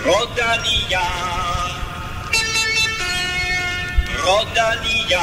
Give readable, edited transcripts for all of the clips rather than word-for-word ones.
Rodalia, Rodalia.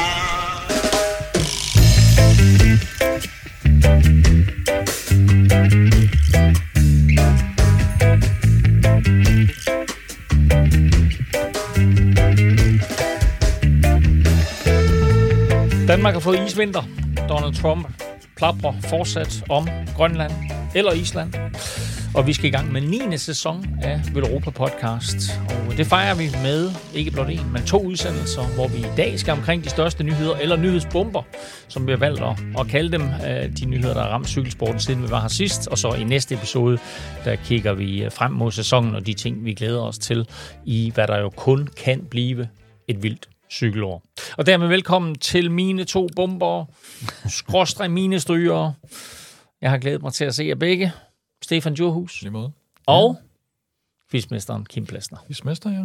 Danmark har fået isvinter. Donald Trump plaprer fortsat om Grønland eller Island. Og vi skal i gang med 9. sæson af Velropa Podcast. Og det fejrer vi med ikke blot en, men 2 udsendelser, hvor vi i dag skal omkring de største nyheder, eller nyhedsbomber, som vi har valgt at kalde dem. De nyheder, der har ramt cykelsporten, siden vi var her sidst. Og så i næste episode, der kigger vi frem mod sæsonen og de ting, vi glæder os til, i hvad der jo kun kan blive et vildt cykelår. Og dermed velkommen til mine 2 bomber, skråstreg mine strygere. Jeg har glædet mig til at se jer begge. Stefan Djurhus. Lige måde. Og quizmesteren Kim Plesner. Quizmester,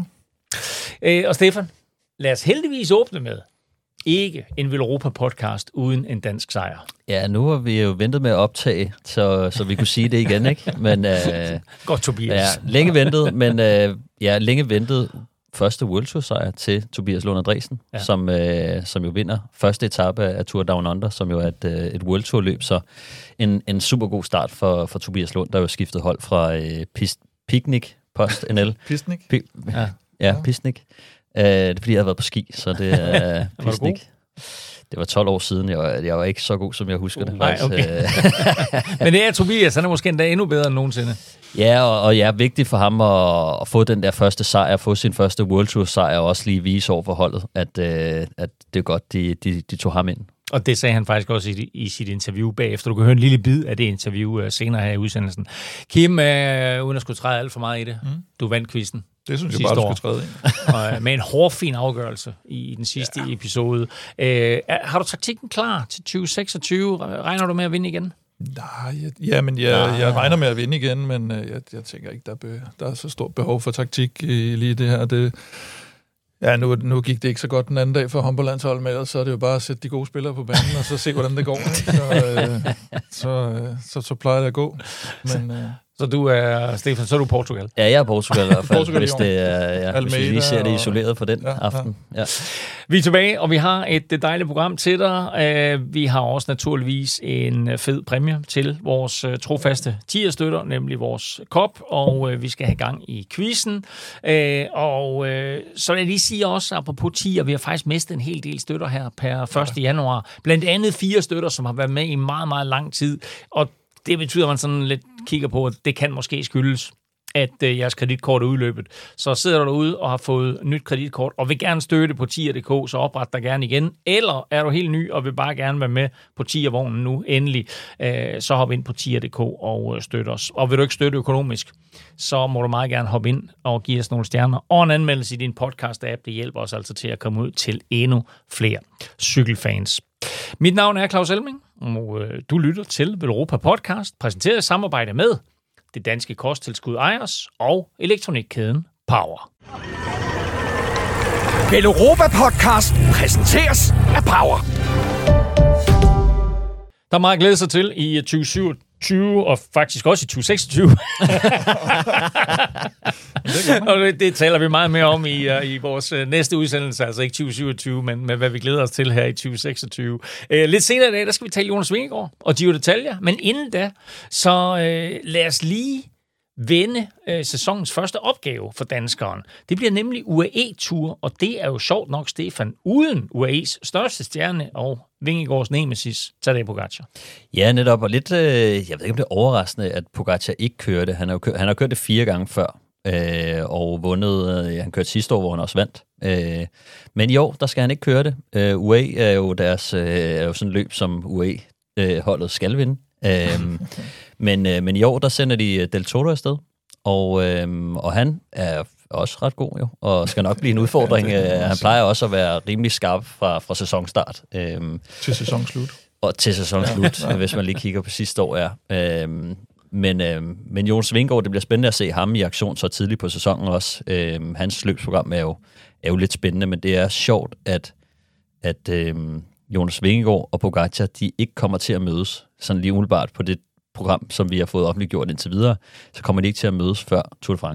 ja. Og Stefan, lad os heldigvis åbne med ikke en Velropa-podcast uden en dansk sejr. Ja, nu har vi jo ventet med at optage, så vi kunne sige det igen, ikke? Men, godt, Tobias. Ja, længe ventet, men længe ventet første World Tour sejr til Tobias Lund Andresen, ja. som jo vinder første etape af Tour Down Under, som jo er et World Tour løb, så en super god start for Tobias Lund, der jo skiftet hold fra Picnic Post NL. Picnic? Picnic. Det er fordi, jeg har været på ski, så det er Picnic. Det var 12 år siden. Jeg var ikke så god, som jeg husker det. Nej, okay. Men det er Tobias, han er måske endda endnu bedre end nogensinde. Ja, og ja, vigtigt for ham at få den der første sejr, få sin første World Tour sejr, og også lige vise over for holdet, at det er godt, de tog ham ind. Og det sagde han faktisk også i sit interview bagefter. Du kan høre en lille bid af det interview senere her i udsendelsen. Kim, uden at skulle træde alt for meget i det, du vandt quizzen. Det synes jeg bare, du skal træde ind. Og med en hårfin afgørelse i den sidste episode. Har du taktikken klar til 2026? Regner du med at vinde igen? Nej, jeg regner med at vinde igen, men jeg tænker ikke, der er så stort behov for taktik i lige det her. Nu gik det ikke så godt den anden dag for håndboldlandsholdet med, så er det jo bare at sætte de gode spillere på banen, og så se, hvordan det går. Så plejer det at gå. Men, så du er, Stefan, så er du Portugal? Ja, jeg er Portugal i hvert fald, hvis vi lige ser det isoleret for den aften. Ja. Vi er tilbage, og vi har et dejligt program til dig. Vi har også naturligvis en fed præmie til vores trofaste tierstøtter, nemlig vores kop, og vi skal have gang i quizzen. Så vil jeg lige sige også, apropos tier, vi har faktisk mistet en hel del støtter her per 1. januar. Blandt andet 4 støtter, som har været med i meget, meget lang tid, og det betyder, at man sådan lidt kigger på, at det kan måske skyldes, at jeres kreditkort er udløbet. Så sidder du derude og har fået nyt kreditkort, og vil gerne støtte på tier.dk, så opret dig gerne igen. Eller er du helt ny og vil bare gerne være med på tiervognen nu, endelig, så hop ind på tier.dk og støt os. Og vil du ikke støtte økonomisk, så må du meget gerne hoppe ind og give os nogle stjerner og en anmeldelse i din podcast-app. Det hjælper os altså til at komme ud til endnu flere cykelfans. Mit navn er Claus Elming, og du lytter til Velropa Podcast, præsenteret i samarbejde med det danske kosttilskud Ejers og elektronikkæden Power. Velropa Podcast præsenteres af Power. Der er meget at glæde sig til i 2027, og faktisk også i 2026. Og det taler vi meget mere om i vores næste udsendelse, altså ikke 2027, men med hvad vi glæder os til her i 2026. Lidt senere i dag, der skal vi tale Jonas Vingegaard og Giro d'Italia, men inden da, så lad os lige vende sæsonens første opgave for danskeren. Det bliver nemlig UAE-tur, og det er jo sjovt nok, Stefan, uden UAE's største stjerne og Vingegaards nemesis, Tadej Pogačar. Ja, netop, og lidt, jeg ved ikke, om det er overraskende, at Pogačar ikke kørte. Han har kørt det 4 gange før, og vundet, han kørte sidste år, hvor han også vandt. Men i år, der skal han ikke køre det. UAE er jo sådan et løb, som UAE-holdet skal vinde. Men i år, der sender de Del Toro afsted, og han er også ret god jo, og skal nok blive en udfordring. Han plejer også at være rimelig skarp fra sæsonstart. Til sæsonslut. Og til sæsonslut, hvis man lige kigger på sidste år, ja. Men Jonas Vingegaard, det bliver spændende at se ham i aktion så tidligt på sæsonen også. Hans løbsprogram er jo lidt spændende, men det er sjovt, at Jonas Vingegaard og Pogačar, de ikke kommer til at mødes sådan lige umiddelbart på det program, som vi har fået offentliggjort indtil videre, så kommer de ikke til at mødes før Tour de France.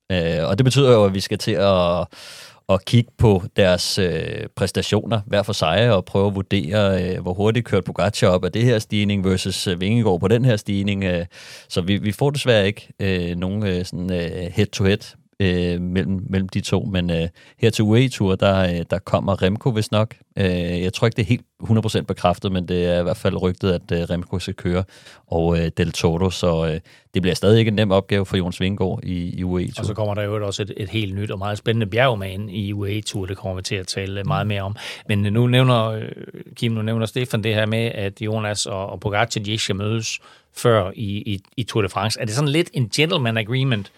Og det betyder jo, at vi skal til at kigge på deres præstationer hver for sig og prøve at vurdere, hvor hurtigt kørte Pogačar op af det her stigning versus Vingegaard på den her stigning. Så vi får desværre ikke nogen sådan head-to-head mellem de to, men her til UAE-tur, der kommer Remco vist nok. Jeg tror ikke, det er helt 100% bekræftet, men det er i hvert fald rygtet, at Remco skal køre, og Del Toro, så det bliver stadig ikke en nem opgave for Jonas Vingegaard i UAE-tur. Og så kommer der jo også et helt nyt og meget spændende bjerg med ind i UAE-tur, det kommer vi til at tale meget mere om. Men nu nævner Stefan det her med, at Jonas og Pogačar, de ikke skal mødes før i Tour de France. Er det sådan lidt en gentleman agreement,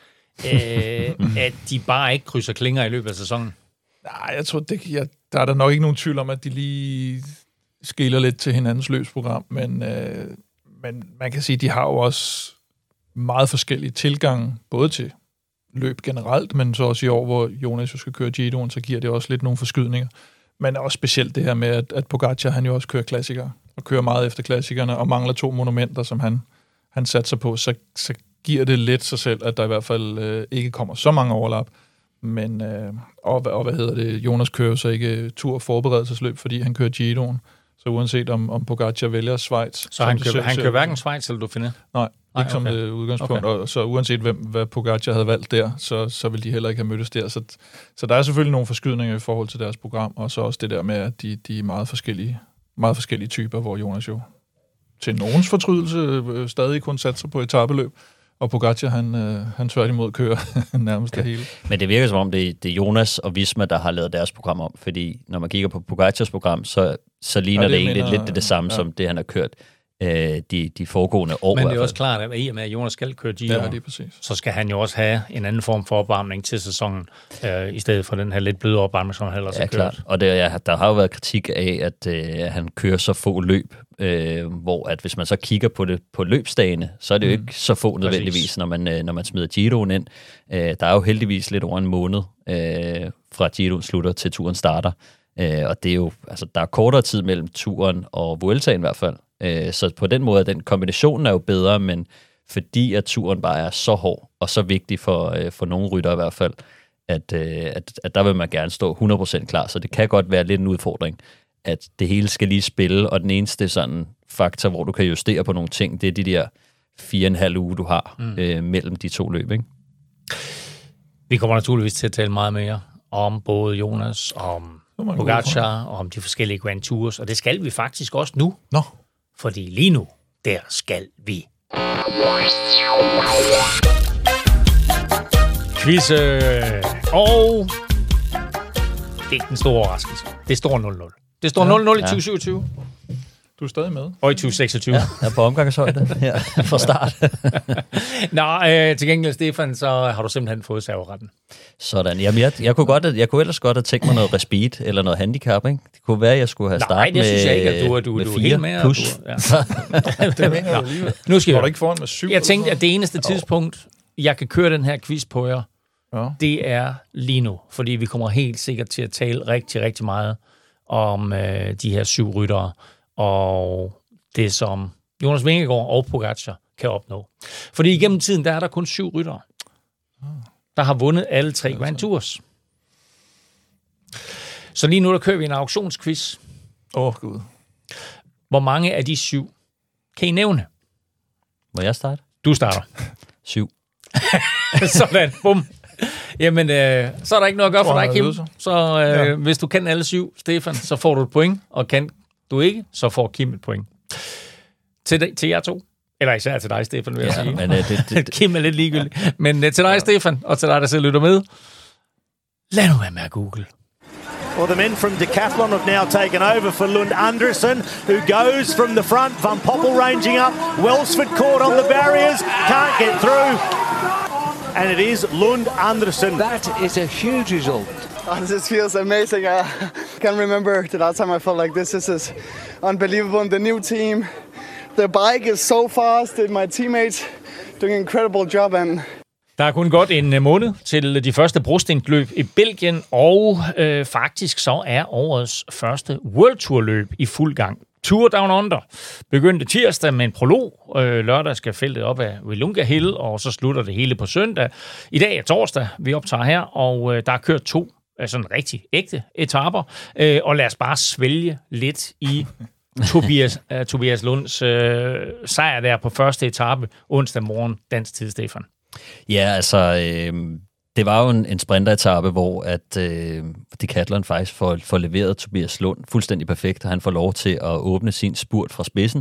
at de bare ikke krydser klinger i løbet af sæsonen? Nej, jeg tror, der er der nok ikke nogen tvivl om, at de lige skiller lidt til hinandens løbsprogram, men man kan sige, at de har jo også meget forskellige tilgange, både til løb generelt, men så også i år, hvor Jonas jo skal køre Giroen, så giver det også lidt nogle forskydninger. Men også specielt det her med, at Pogačar, han jo også kører klassikere, og kører meget efter klassikerne, og mangler 2 monumenter, som han satser på, så giver det lidt sig selv, at der i hvert fald ikke kommer så mange overlap. Men, hvad hedder det, Jonas kører så ikke tur- forberedelsesløb, fordi han kører Giroen. Så uanset om Pogačar vælger Schweiz... Så han kører hverken Schweiz eller Dauphiné? Nej, ikke som det udgangspunkt. Okay. Og så uanset hvad Pogačar havde valgt der, så vil de heller ikke have mødtes der. Så der er selvfølgelig nogle forskydninger i forhold til deres program, og så også det der med, at de er meget forskellige typer, hvor Jonas jo til nogens fortrydelse stadig kun satser på etapeløb. Og Pogačar, han tværtimod kører nærmest det hele. Men det virker som om, det er Jonas og Visma, der har lavet deres program om. Fordi når man kigger på Pogacars program, så ligner det egentlig lidt det samme, som det, han har kørt de foregående år. Men det er også klart, at i og med, at Jonas skal køre Giro, så skal han jo også have en anden form for opvarmning til sæsonen, i stedet for den her lidt bløde opvarmning, som han ellers har kørt. Klart. Og der har jo været kritik af, at han kører så få løb, hvor at hvis man så kigger på det på løbsdagene, så er det jo ikke så få nødvendigvis, når man smider Giroen ind. Der er jo heldigvis lidt over en måned fra Giroen slutter til turen starter. Og det er jo, altså, der er kortere tid mellem turen og Vueltaen i hvert fald. Så på den måde, den kombination er jo bedre, men fordi at turen bare er så hård og så vigtig for nogle rytter i hvert fald, at der vil man gerne stå 100% klar. Så det kan godt være lidt en udfordring, at det hele skal lige spille, og den eneste sådan faktor, hvor du kan justere på nogle ting, det er de der 4,5 uger, du har mellem de to løb, ikke? Vi kommer naturligvis til at tale meget mere om både Jonas, om Pogačar og om de forskellige Grand Tours, og det skal vi faktisk også nu. Nå. Fordi lige nu, der skal vi. Quiz. Og det er den store overraskelse. Det står 0-0. Det står 0-0 i 2027. Du er stadig med. Og i 2026. Ja, jeg er på omgangshøjde her fra start. Nå, til gengæld, Stefan, så har du simpelthen fået serveretten. Sådan. Jamen, jeg kunne ellers godt have tænkt mig noget respit eller noget handicap, ikke? Det kunne være, at jeg skulle have startet med 4. Nej, det synes jeg ikke, at du er helt med. Plus. Det mener jeg alligevel. Nu skal var du ikke foran med 7? Jeg tænkte, at det eneste tidspunkt, jeg kan køre den her quiz på jer, det er lige nu. Fordi vi kommer helt sikkert til at tale rigtig, rigtig meget om de her 7 ryttere. Og det, som Jonas Vingegaard og Pogačar kan opnå. Fordi igennem tiden, der er der kun 7 ryttere, der har vundet alle 3 Grand Tours. Så lige nu, der kører vi en auktionsquiz. Gud. Hvor mange af de 7 kan I nævne? Må jeg starte? Du starter. 7. Sådan, bum. Jamen, så er der ikke noget at gøre for dig, Kim. Så hvis du kan alle 7, Stefan, så får du et point, og kan du ikke, så får Kim et point. Til jer 2. Eller især til dig, Stefan, vil jeg sige. Men, Kim er lidt ligegyldig. Men til dig, Stefan, og til dig, der selv lytter med. Lad nu være med at google. Well, the men from Decathlon have now taken over for Lund Andersen, who goes from the front. Van Poppel ranging up. Welsford caught on the barriers. Can't get through. And it is Lund Andersen. That is a huge result. Oh, this feels amazing. I can't remember the last time I felt like this. This is unbelievable. The new team, the bike is so fast. My teammates doing an incredible job. And der er kun godt en måned til de første brostensløb i Belgien, og faktisk så er årets første World Tour løb i fuld gang. Tour Down Under begyndte tirsdag med en prolog. Lørdag skal feltet op af Willunga Hill, og så slutter det hele på søndag. I dag er torsdag, vi optager her, og der er kørt 2 sådan rigtig ægte etaper. Og lad os bare svælge lidt i Tobias Lunds sejr der på første etape onsdag morgen dansk tid, Stefan. Ja, altså, det var jo en sprinteretape, hvor at Decathlon faktisk får leveret Tobias Lund fuldstændig perfekt, og han får lov til at åbne sin spurt fra spidsen.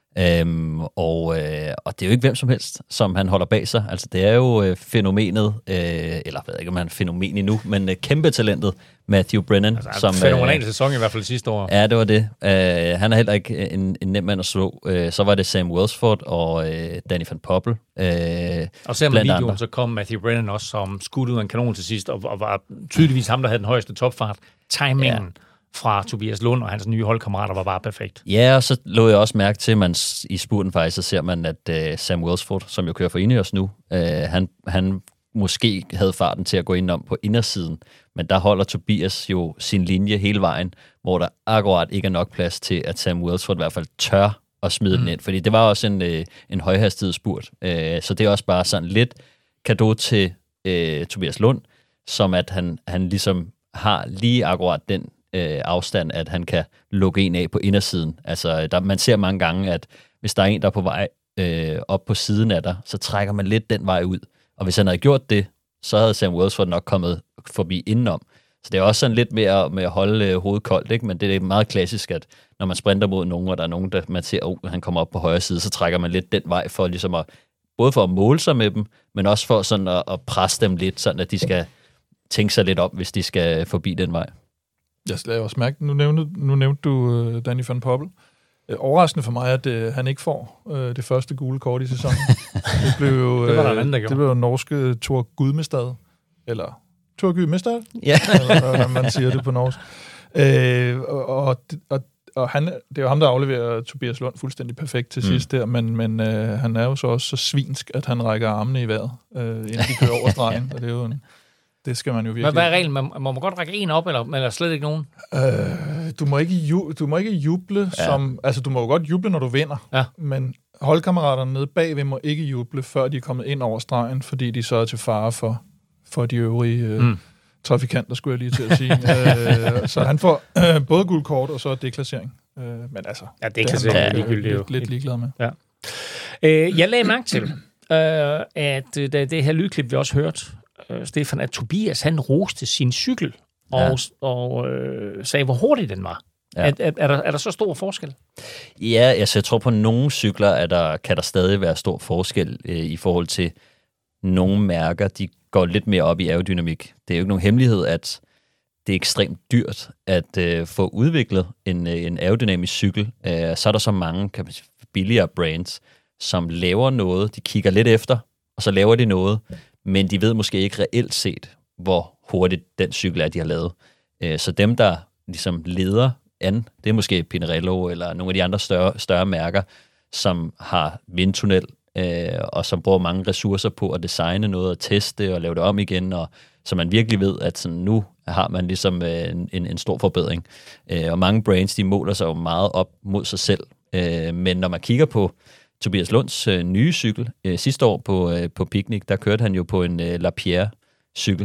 Og det er jo ikke hvem som helst, som han holder bag sig. Altså, det er jo fænomenet, eller jeg ved ikke, om han er fænomen endnu, men kæmpe talentet Matthew Brennan. Altså, som fænomenal sæson i hvert fald sidste år. Ja, det var det. Han er heller ikke en nem mand at slå. Så var det Sam Welsford og Danny van Poppel. Og ser man videoen, så kom Matthew Brennan også som skudt ud af en kanon til sidst, og var tydeligvis ham, der havde den højeste topfart. Timingen fra Tobias Lund og hans nye holdkammerater var bare perfekt. Ja, og så lå jeg også mærke til, at man i spurten faktisk, så ser man, at Sam Welsford, som jo kører for Ineos nu, han måske havde farten til at gå ind om på indersiden, men der holder Tobias jo sin linje hele vejen, hvor der akkurat ikke er nok plads til, at Sam Welsford i hvert fald tør at smide den ind, fordi det var også en højhastighedsspurt. Så det er også bare sådan lidt cadeau til Tobias Lund, som at han ligesom har lige akkurat den afstand, at han kan lukke en af på indersiden. Altså, man ser mange gange, at hvis der er en, der er på vej op på siden af dig, så trækker man lidt den vej ud. Og hvis han havde gjort det, så havde Sam Welsford nok kommet forbi indenom. Så det er også sådan lidt med at holde hovedet koldt, ikke? Men det er meget klassisk, at når man sprinter mod nogen, og der er nogen, der man ser, at han kommer op på højre side, så trækker man lidt den vej for ligesom både for at måle sig med dem, men også for sådan at presse dem lidt, sådan at de skal tænke sig lidt om, hvis de skal forbi den vej. Jeg lader også mærke, nu nævnte du Danny van Poppel. Overraskende for mig, at han ikke får det første gule kort i sæsonen. Det blev jo det var der en anden, der gjorde. Det blev jo norske Thor Gudmestad, eller Thor Gudmestad, ja. Eller man siger det på norsk. Og han, det er jo ham, der afleverer Tobias Lund fuldstændig perfekt til sidst der, men han er jo så også så svinsk, at han rækker armene i vejret, inden de kører over stregen, og det er jo det skal man jo virkelig. Hvad er reglen? Må man godt række en op, eller slet ikke nogen? Du må ikke juble som... Altså, du må jo godt juble, når du vinder, men holdkammeraterne nede bagved må ikke juble, før de er kommet ind over stregen, fordi de så er til fare for de øvrige trafikanter, skulle jeg lige til at sige. Så han får både gult kort og så deklassering. Men altså... Ja, deklassering er ligegyldigt. Lidt ligeglad med. Ja. Jeg lagde mærke til, at det her lydklip, vi også hørte, Stefan, at Tobias, han roste sin cykel og sagde, hvor hurtig den var. Ja. Er der så stor forskel? Ja, altså jeg tror på nogle cykler, kan der stadig være stor forskel i forhold til nogle mærker, de går lidt mere op i aerodynamik. Det er jo ikke nogen hemmelighed, at det er ekstremt dyrt at få udviklet en aerodynamisk cykel. Så er der så mange billigere brands, som laver noget, de kigger lidt efter, og så laver de noget, men de ved måske ikke reelt set, hvor hurtigt den cykel er, de har lavet. Så dem, der ligesom leder an, det er måske Pinarello eller nogle af de andre større mærker, som har vindtunnel, og som bruger mange ressourcer på at designe noget, og teste og lave det om igen, og så man virkelig ved, at sådan, nu har man ligesom en stor forbedring. Og mange brands, de måler sig jo meget op mod sig selv. Men når man kigger på Tobias Lunds nye cykel, sidste år på Picnic, der kørte han jo på en Lapierre-cykel,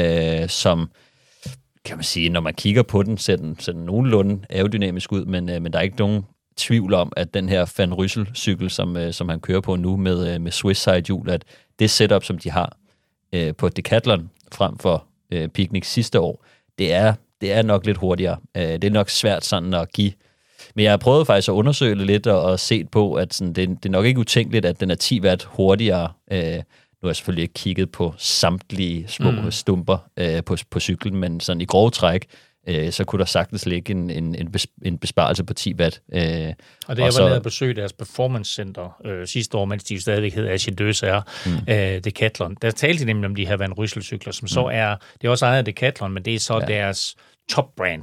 som, kan man sige, når man kigger på den, ser den nogenlunde aerodynamisk ud, men der er ikke nogen tvivl om, at den her Van Ryssel-cykel, som han kører på nu med Swiss side hjul, at det setup, som de har på Decathlon frem for Picnic sidste år, det er nok lidt hurtigere. Det er nok svært sådan at give. Men jeg har prøvet faktisk at undersøge lidt og set på, at sådan, det er nok ikke utænkeligt, at den er 10 watt hurtigere. Nu har jeg selvfølgelig ikke kigget på samtlige små stumper på cyklen, men sådan i grove træk, så kunne der sagtens ligge en besparelse på 10 watt. Og det jeg var nede at besøge deres performance center sidste år, mens de jo stadigvæk hed Agileux Decathlon. Der talte de nemlig om de her Van Ryssel-cykler, som så er, det er også ejet af Decathlon, men det er så deres top-brand.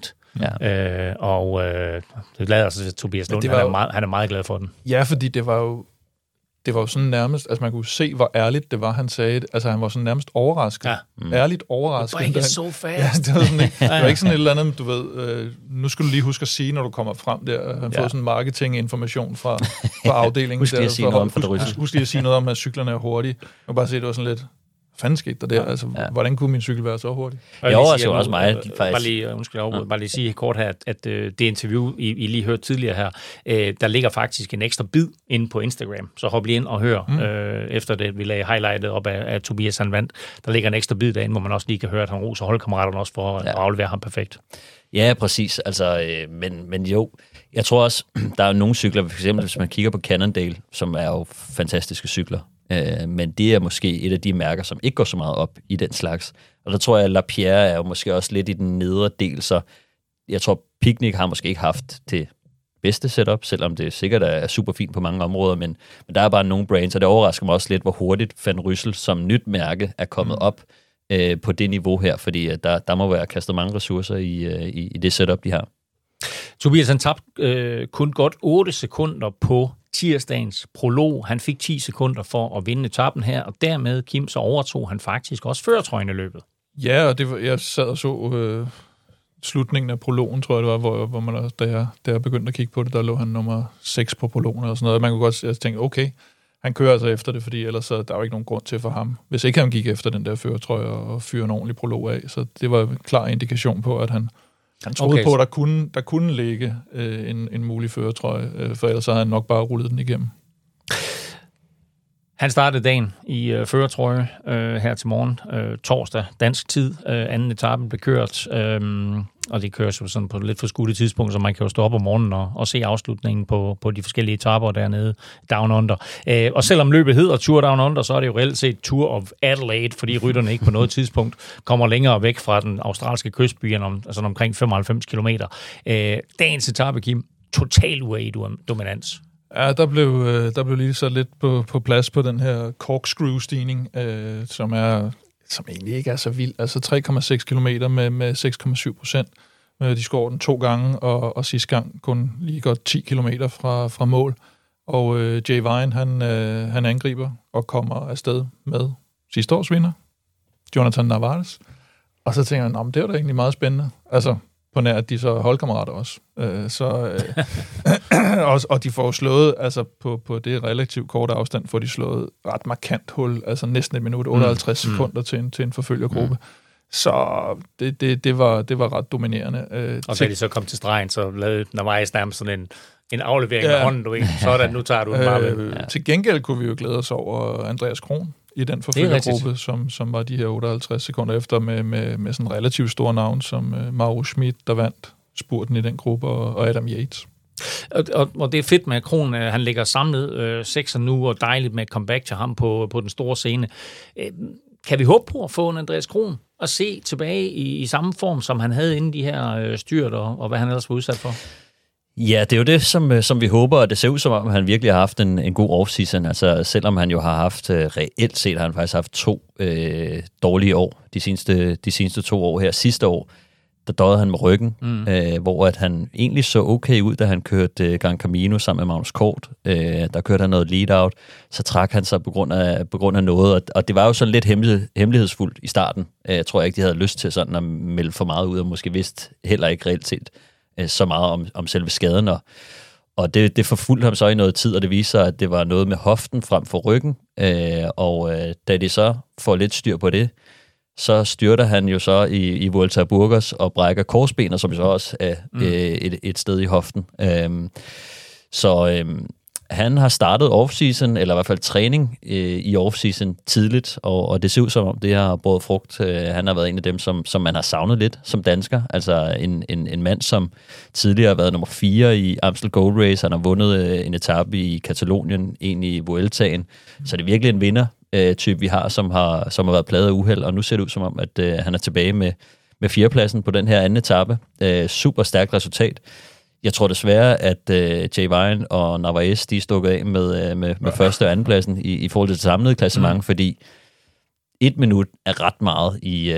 Ja. Det glæder sig til Tobias Lund. Han er meget glad for den. Ja, fordi det var jo det var jo sådan nærmest, altså man kunne se, hvor ærligt det var, han sagde det. Altså han var sådan nærmest overrasket. Ja. Ærligt overrasket. Break it so fast. Ja, det var sådan ikke, det var ikke sådan et eller andet, du ved, nu skal du lige huske at sige, når du kommer frem der. Han får sådan marketinginformation fra afdelingen. Husk lige at sige noget om fordrysset. Husk lige at sige noget om, at cyklerne er hurtige. Jeg kan bare se, det var sådan lidt... fanden skete der? Altså, hvordan kunne min cykel være så hurtig? Jeg overrasker også mig, bare lige sige kort her, at det interview, I lige hørte tidligere her, der ligger faktisk en ekstra bid inde på Instagram. Så hop lige ind og hør, efter det, vi lagde highlightet op af Tobias han vandt. Der ligger en ekstra bid derinde, hvor man også lige kan høre, at han roser holdkammeraterne også for at aflevere ham perfekt. Ja, præcis. Altså, men jo, jeg tror også, der er nogle cykler, for eksempel hvis man kigger på Cannondale, som er jo fantastiske cykler, men det er måske et af de mærker, som ikke går så meget op i den slags. Og der tror jeg, at Lapierre er jo måske også lidt i den nedre del, så jeg tror, Picnic har måske ikke haft det bedste setup, selvom det sikkert er super fint på mange områder, men der er bare nogle brands, og det overrasker mig også lidt, hvor hurtigt Van Ryssel som nyt mærke er kommet op på det niveau her, fordi der må være kastet mange ressourcer i det setup, de har. Tobias, han tabte kun godt 8 sekunder på tirsdagens prolog. Han fik 10 sekunder for at vinde etappen her, og dermed, Kim, så overtog han faktisk også førertrøjen i løbet. Ja, og jeg sad og så slutningen af prologen, tror jeg det var, hvor man, da jeg begyndte at kigge på det, der lå han nummer 6 på prologen og sådan noget. Man kunne godt tænke, okay, han kører altså efter det, fordi ellers så der er jo ikke nogen grund til for ham. Hvis ikke han gik efter den der førertrøje og fyre en ordentlig prolog af, så det var en klar indikation på, at han troede på, at der kunne ligge en mulig førertrøje, for ellers så havde han nok bare rullet den igennem. Han startede dagen i førertrøje her til morgen, torsdag, dansk tid. Anden etappen blev kørt, og det køres jo sådan på et lidt forskudte tidspunkt, så man kan jo stå op om morgenen og se afslutningen på de forskellige etaper dernede, Down Under. Og selvom løbet hedder Tour Down Under, så er det jo reelt set Tour of Adelaide, fordi rytterne ikke på noget tidspunkt kommer længere væk fra den australske kystby, altså omkring 95 kilometer. Dagens etape, Kim, total UAE-dominans. Ja, der blev lige så lidt på plads på den her corkscrew-stigning, som egentlig ikke er så vild. Altså 3,6 kilometer med 6,7%. De skår den 2 gange, og sidste gang kun lige godt 10 kilometer fra mål. Og Jay Vine, han angriber og kommer afsted med sidste års vinder, Jonathan Narvaez. Og så tænker jeg, det var da egentlig meget spændende. Altså, på nær, at de så er holdkammerater også. Og de får slået, altså på det relativt korte afstand, får de slået ret markant hul, altså næsten 1 minut, 58 sekunder til en forfølgergruppe. Så det var ret dominerende. Og da de så kom til stregen, så lavede Narvaez nærmest sådan en aflevering af hånden, du ikke? Sådan, nu tager du den bare ved. Til gengæld kunne vi jo glæde os over Andreas Kron i den forfølgergruppe, som var de her 58 sekunder efter, med sådan relativt store navn, som Mauro Schmidt, der vandt spurten i den gruppe, og Adam Yates. Og det er fedt med Kron, han ligger samlet 6'er nu, og dejligt med at comeback til ham på den store scene. Kan vi håbe på at få en Andreas Kron og se tilbage i samme form, som han havde inden de her styrt, og hvad han ellers var udsat for? Ja, det er jo det, som vi håber, og det ser ud som om, han virkelig har haft en god off-season. Altså, selvom han jo har haft, reelt set, har han faktisk haft 2 dårlige år, de seneste 2 år her. Sidste år, der døde han med ryggen, hvor at han egentlig så okay ud, da han kørte Gran Camino sammen med Magnus Kort. Der kørte han noget lead-out, så trak han sig på grund af noget, og det var jo sådan lidt hemmelighedsfuldt i starten. Jeg tror ikke, de havde lyst til sådan at melde for meget ud, og måske vidste heller ikke reelt set så meget om selve skaden, og det forfulgte ham så i noget tid, og det viser sig, at det var noget med hoften frem for ryggen, og da de så får lidt styr på det, så styrter han jo så i Vuelta a Burgos og brækker korsbenet, som så også er et sted i hoften. Han har startet off-season, eller i hvert fald træning i off-season tidligt, og det ser ud som om, det har båret frugt. Han har været en af dem, som man har savnet lidt som dansker. Altså en mand, som tidligere har været nummer 4 i Amstel Gold Race. Han har vundet en etape i Katalonien, en i Vueltaen. Så det er virkelig en vinder-type, vi har, som har været plaget af uheld, og nu ser det ud som om, at han er tilbage med 4. pladsen på den her anden etape. Super stærkt resultat. Jeg tror desværre, at Jay Vine og Narvaez, de er stukket af med første og anden pladsen i forhold til det samlede klassement, fordi 1 minut er ret meget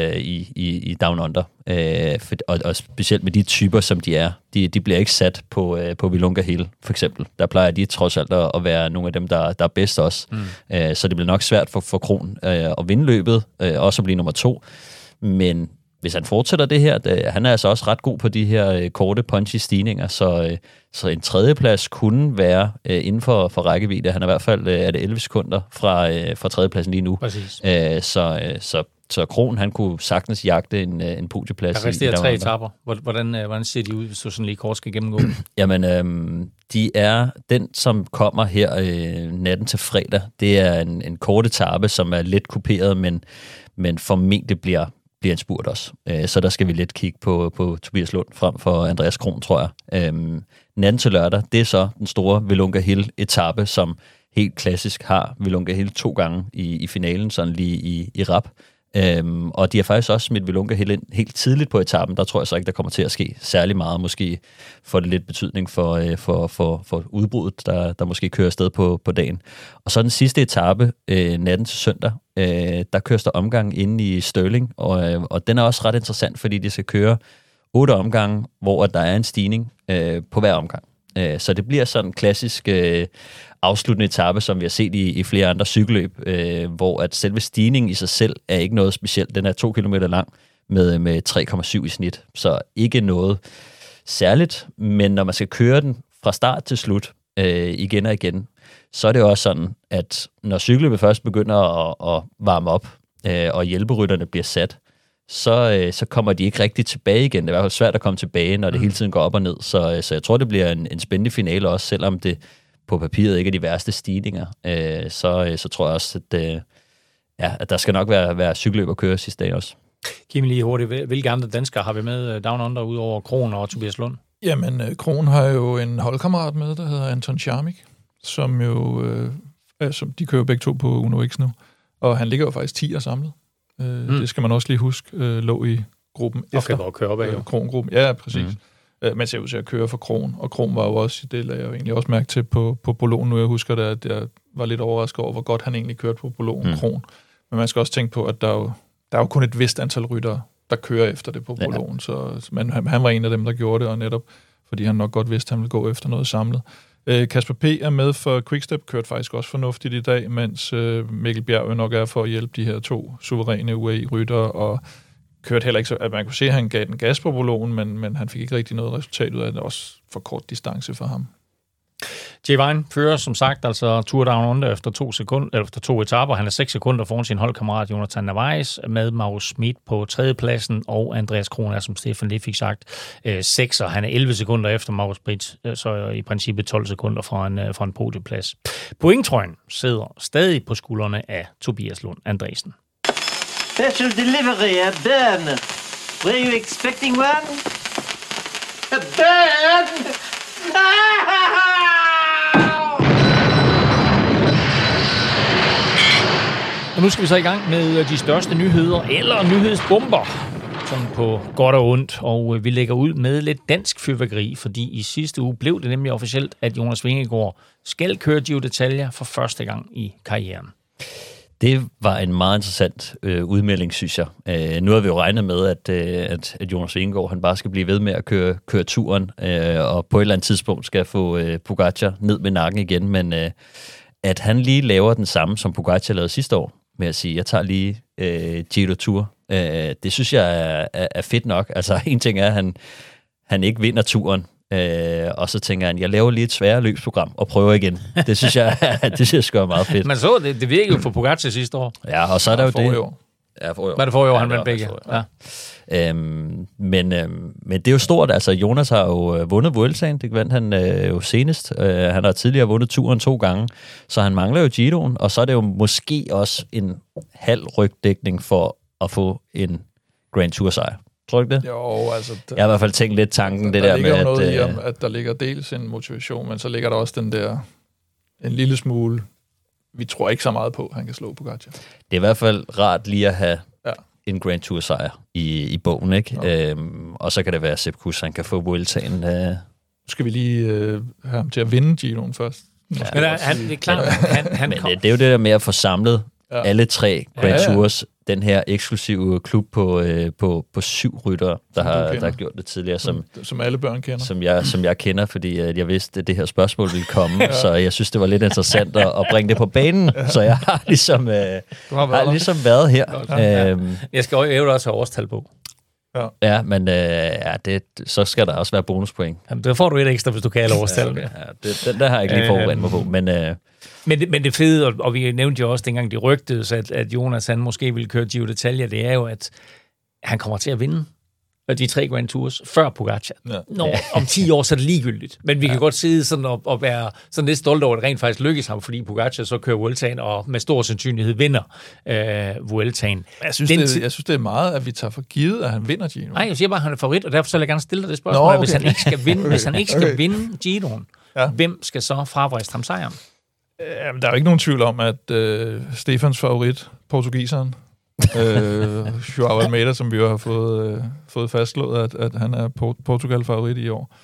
i Down Under. Og specielt med de typer, som de er. De bliver ikke sat på Willunga Hill, for eksempel. Der plejer de trods alt at være nogle af dem, der er bedst også. Så det bliver nok svært for Krohn at vinde løbet, også at blive nummer 2. Men hvis han fortsætter det her, han er altså også ret god på de her korte, punchy stigninger, så en tredjeplads kunne være inden for rækkevidde. Han er i hvert fald 11 sekunder fra tredjepladsen lige nu. Præcis. Så Krohn, han kunne sagtens jagte en podieplads. Der resterer 3 etaper. Hvordan ser de ud, hvis du sådan lige kort skal gennemgå? Jamen, de er den, som kommer her natten til fredag. Det er en kort etape, som er lidt kuperet, men formentlig bliver en spurt også. Så der skal vi lidt kigge på Tobias Lund frem for Andreas Krohn, tror jeg. Natten til lørdag, det er så den store Willunga Hill-etape, som helt klassisk har Willunga Hill 2 gange i finalen, sådan lige i rap. Og de har faktisk også smidt Willunga Hill ind helt tidligt på etappen. Der tror jeg så ikke, der kommer til at ske særlig meget. Måske får det lidt betydning for udbruddet, der måske kører afsted på dagen. Og så den sidste etape, natten til søndag, der køres der omgang inde i Stirling, og den er også ret interessant, fordi de skal køre 8 omgange, hvor der er en stigning på hver omgang. Så det bliver sådan en klassisk afsluttende etape, som vi har set i flere andre cykelløb, hvor at selve stigningen i sig selv er ikke noget specielt. Den er 2 kilometer lang med 3,7 i snit, så ikke noget særligt. Men når man skal køre den fra start til slut igen og igen, så er det også sådan, at når cykelløbet først begynder at varme op, og hjælperytterne bliver sat, så kommer de ikke rigtig tilbage igen. Det er i hvert fald svært at komme tilbage, når det hele tiden går op og ned. Så jeg tror, det bliver en spændende finale også, selvom det på papiret ikke er de værste stigninger. Så tror jeg også, at der skal nok være cykelløb at køre sidste dag også. Kim, lige hurtigt. Hvilke andre danskere har vi med Down Under, ud over Krohn og Tobias Lund? Jamen, Krohn har jo en holdkammerat med, der hedder Anton Charmik, som jo... som de kører begge to på Uno X nu. Og han ligger jo faktisk 10 samlet. Det skal man også lige huske, lå i gruppen efter. Okay, hvor kører op af jo. Krohn-gruppen. Ja, præcis. Man ser ud til at køre for Krohn, og Krohn var jo også, det lagde jeg jo egentlig også mærke til på prologen nu. Jeg husker da, at jeg var lidt overrasket over, hvor godt han egentlig kørte på prologen, Krohn. Men man skal også tænke på, at der er jo kun et vist antal ryttere, der kører efter det på prologen. Men han var en af dem, der gjorde det, og netop fordi han nok godt vidste, at han ville gå efter noget samlet. Kasper P. er med for Quickstep, kørte faktisk også fornuftigt i dag, mens Mikkel Bjerg jo nok er for at hjælpe de her 2 suveræne UAE-ryttere, og kørte heller ikke så, at man kunne se, at han gav den gas på prologen, men han fik ikke rigtig noget resultat ud af det, også for kort distance for ham. Jay Vine fører som sagt altså Tour Down Under efter 2 etaper. Han er 6 sekunder foran sin holdkammerat Jonathan Narvaez med Mauro Schmid på 3. pladsen, og Andreas Krohn er, som Stefan lige fik sagt, 6'er. Han er 11 sekunder efter Mauro Schmid, så i princippet 12 sekunder fra en podieplads. Pointtrøjen sidder stadig på skuldrene af Tobias Lund Andresen. Special delivery, a burn. Were you expecting one? A burn! Og nu skal vi så i gang med de største nyheder, eller nyhedsbomber, sådan på godt og ondt, og vi lægger ud med lidt dansk fyrværkeri, fordi i sidste uge blev det nemlig officielt, at Jonas Vingegaard skal køre Giro d'Italia for første gang i karrieren. Det var en meget interessant udmelding, synes jeg. Nu har vi jo regnet med, at Jonas Vingegaard han bare skal blive ved med at køre turen, og på et eller andet tidspunkt skal få Pogačar ned med nakken igen, men at han lige laver den samme, som Pogačar lavede sidste år, med at sige, jeg tager lige Giro Tour, det synes jeg er fedt nok. Altså en ting er, at han ikke vinder turen, og så tænker han, jeg laver lige et sværere løbsprogram og prøver igen. Det synes jeg er meget fedt. Man så, det virkede jo for Pogačar sidste år. Ja, og så er der jo det. Ja, Var det forrige år, han vandt begge? Ja. Men det er jo stort. Altså, Jonas har jo vundet Vueltaen. Det vandt han jo senest. Han har tidligere vundet turen 2 gange, så han mangler jo Giroen, og så er det jo måske også en halv rygdækning for at få en Grand Tour-sejr. Tror du ikke det? Jo, altså... Jeg har i hvert fald tænkt lidt tanken, det der med, at... Der ligger noget i, at der ligger dels en motivation, men så ligger der også den der... En lille smule... Vi tror ikke så meget på, at han kan slå Pogačar. Det er i hvert fald rart lige at have en Grand Tour-sejr i bogen, ikke? Ja. Og så kan det være, at Sepp Kuss, han kan få Vueltaen. Nu skal vi lige have ham til at vinde Giroen først. Ja. Men det er klart, han men det er jo det der med at få samlet alle 3 Grand Tours, den her eksklusive klub på 7 ryttere, der har gjort det tidligere, som alle børn kender. Som jeg kender, fordi jeg vidste, at det her spørgsmål ville komme, så jeg synes, det var lidt interessant at bringe det på banen, så jeg har ligesom, været her. Jeg skal jo også have årstal på. Ja, men så skal der også være bonuspoint. Jamen, der får du et ekstra, hvis du kan alle årstal. Okay. Ja, den der har jeg ikke lige forberedt mig på, Men det fede, og vi nævnte jo også dengang de rygtedes, at Jonas han måske ville køre Giro d'Italia, det er jo, at han kommer til at vinde de 3 Grand Tours før Pogacar. Ja. Om 10 år, så er det ligegyldigt. Men vi kan godt sidde sådan og være sådan lidt stolte over, at det rent faktisk lykkes ham, fordi Pogacar så kører Vueltaen, og med stor sandsynlighed vinder Vueltaen. Jeg synes, det er meget, at vi tager for givet, at han vinder Giro. Nej, jeg siger bare, at han er favorit, og derfor vil jeg gerne stille dig det spørgsmål. Okay. Hvis han ikke skal vinde, hvis han ikke skal vinde Giroen, hvem skal så fravriste ham sejren? Jamen, der er jo ikke nogen tvivl om, at Stefans favorit, portugiseren, Joao Almeida, som vi jo har fået fastslået, at han er Portugal-favorit i år.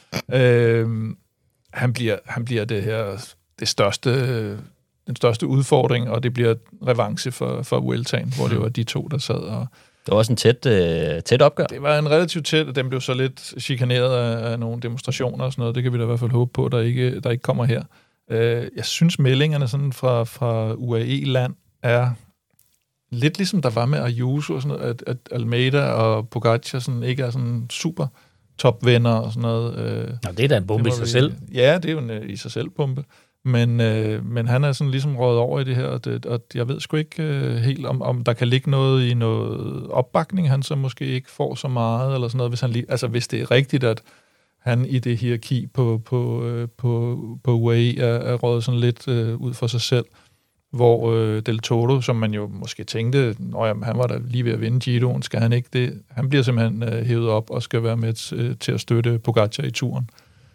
Han bliver den største udfordring, og det bliver revanche for Vueltaen, hvor det var de 2, der sad og... Det var også en tæt opgør. Det var en relativt tæt, og den blev så lidt chikaneret af nogle demonstrationer og sådan noget. Det kan vi da i hvert fald håbe på, der ikke kommer her. Jeg synes, meldingerne sådan fra UAE-land er lidt ligesom der var med Ayuso og sådan noget, at Almeida og Pogacar sådan ikke er sådan super topvenner og sådan noget. Nå, det er da en bombe i sig selv. Ja, det er jo en i sig selv bombe. Men han er sådan ligesom røget over i det her, og jeg ved sgu ikke helt, om der kan ligge noget i noget opbakning, han så måske ikke får så meget, eller sådan noget, hvis det er rigtigt, at han i det hierarki på UAE er røget sådan lidt ud for sig selv, hvor Del Toro, som man jo måske tænkte, han var da lige ved at vinde Giroen, skal han ikke det? Han bliver simpelthen hævet op og skal være med til at støtte Pogacar i turen.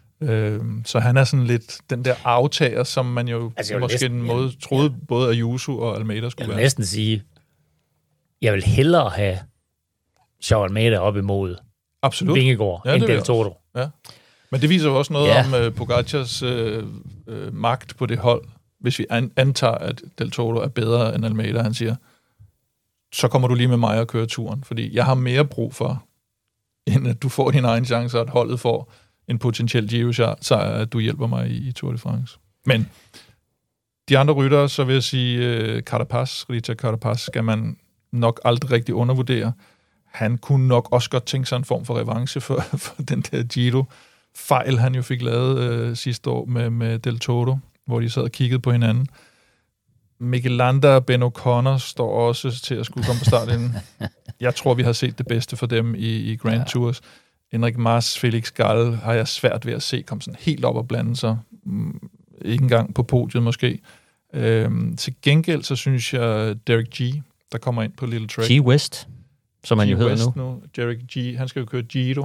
Så han er sådan lidt den der aftager, som man jo måske en måde troede både Ayuso og Almeida skulle være. Jeg vil næsten sige, jeg vil hellere have Joao Almeida op imod Vingegaard end Del Toro. Ja. Men det viser jo også noget om Pogacars magt på det hold. Hvis vi antager, at Del Toro er bedre end Almeida, han siger, så kommer du lige med mig og kører turen, fordi jeg har mere brug for, end at du får din egen chance, og at holdet får en potentiel Giro-sejr, at du hjælper mig i Tour de France. Men de andre ryttere, så vil jeg sige, Rita Carapaz skal man nok aldrig rigtig undervurdere. Han kunne nok også godt tænke sig en form for revanche for den der Giro-fejl, han jo fik lavet sidste år med Del Toro, hvor de sad og kiggede på hinanden. Mikkel Landa og Ben O'Connor står også til at skulle komme på starten. Jeg tror, vi har set det bedste for dem i Grand Tours. Enric Mas, Felix Gall har jeg svært ved at se komme sådan helt op og blande sig. Ikke engang på podiet måske. Til gengæld, så synes jeg, Derek G., der kommer ind på Little Trek. G West, som han jo hedder nu. Derek G., han skal jo køre Giro.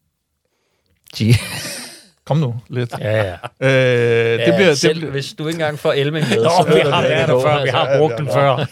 G. Kom nu, lidt. Ja. Det bliver, hvis du ikke engang får Elming med, så vi har været der før, vi har brugt den før.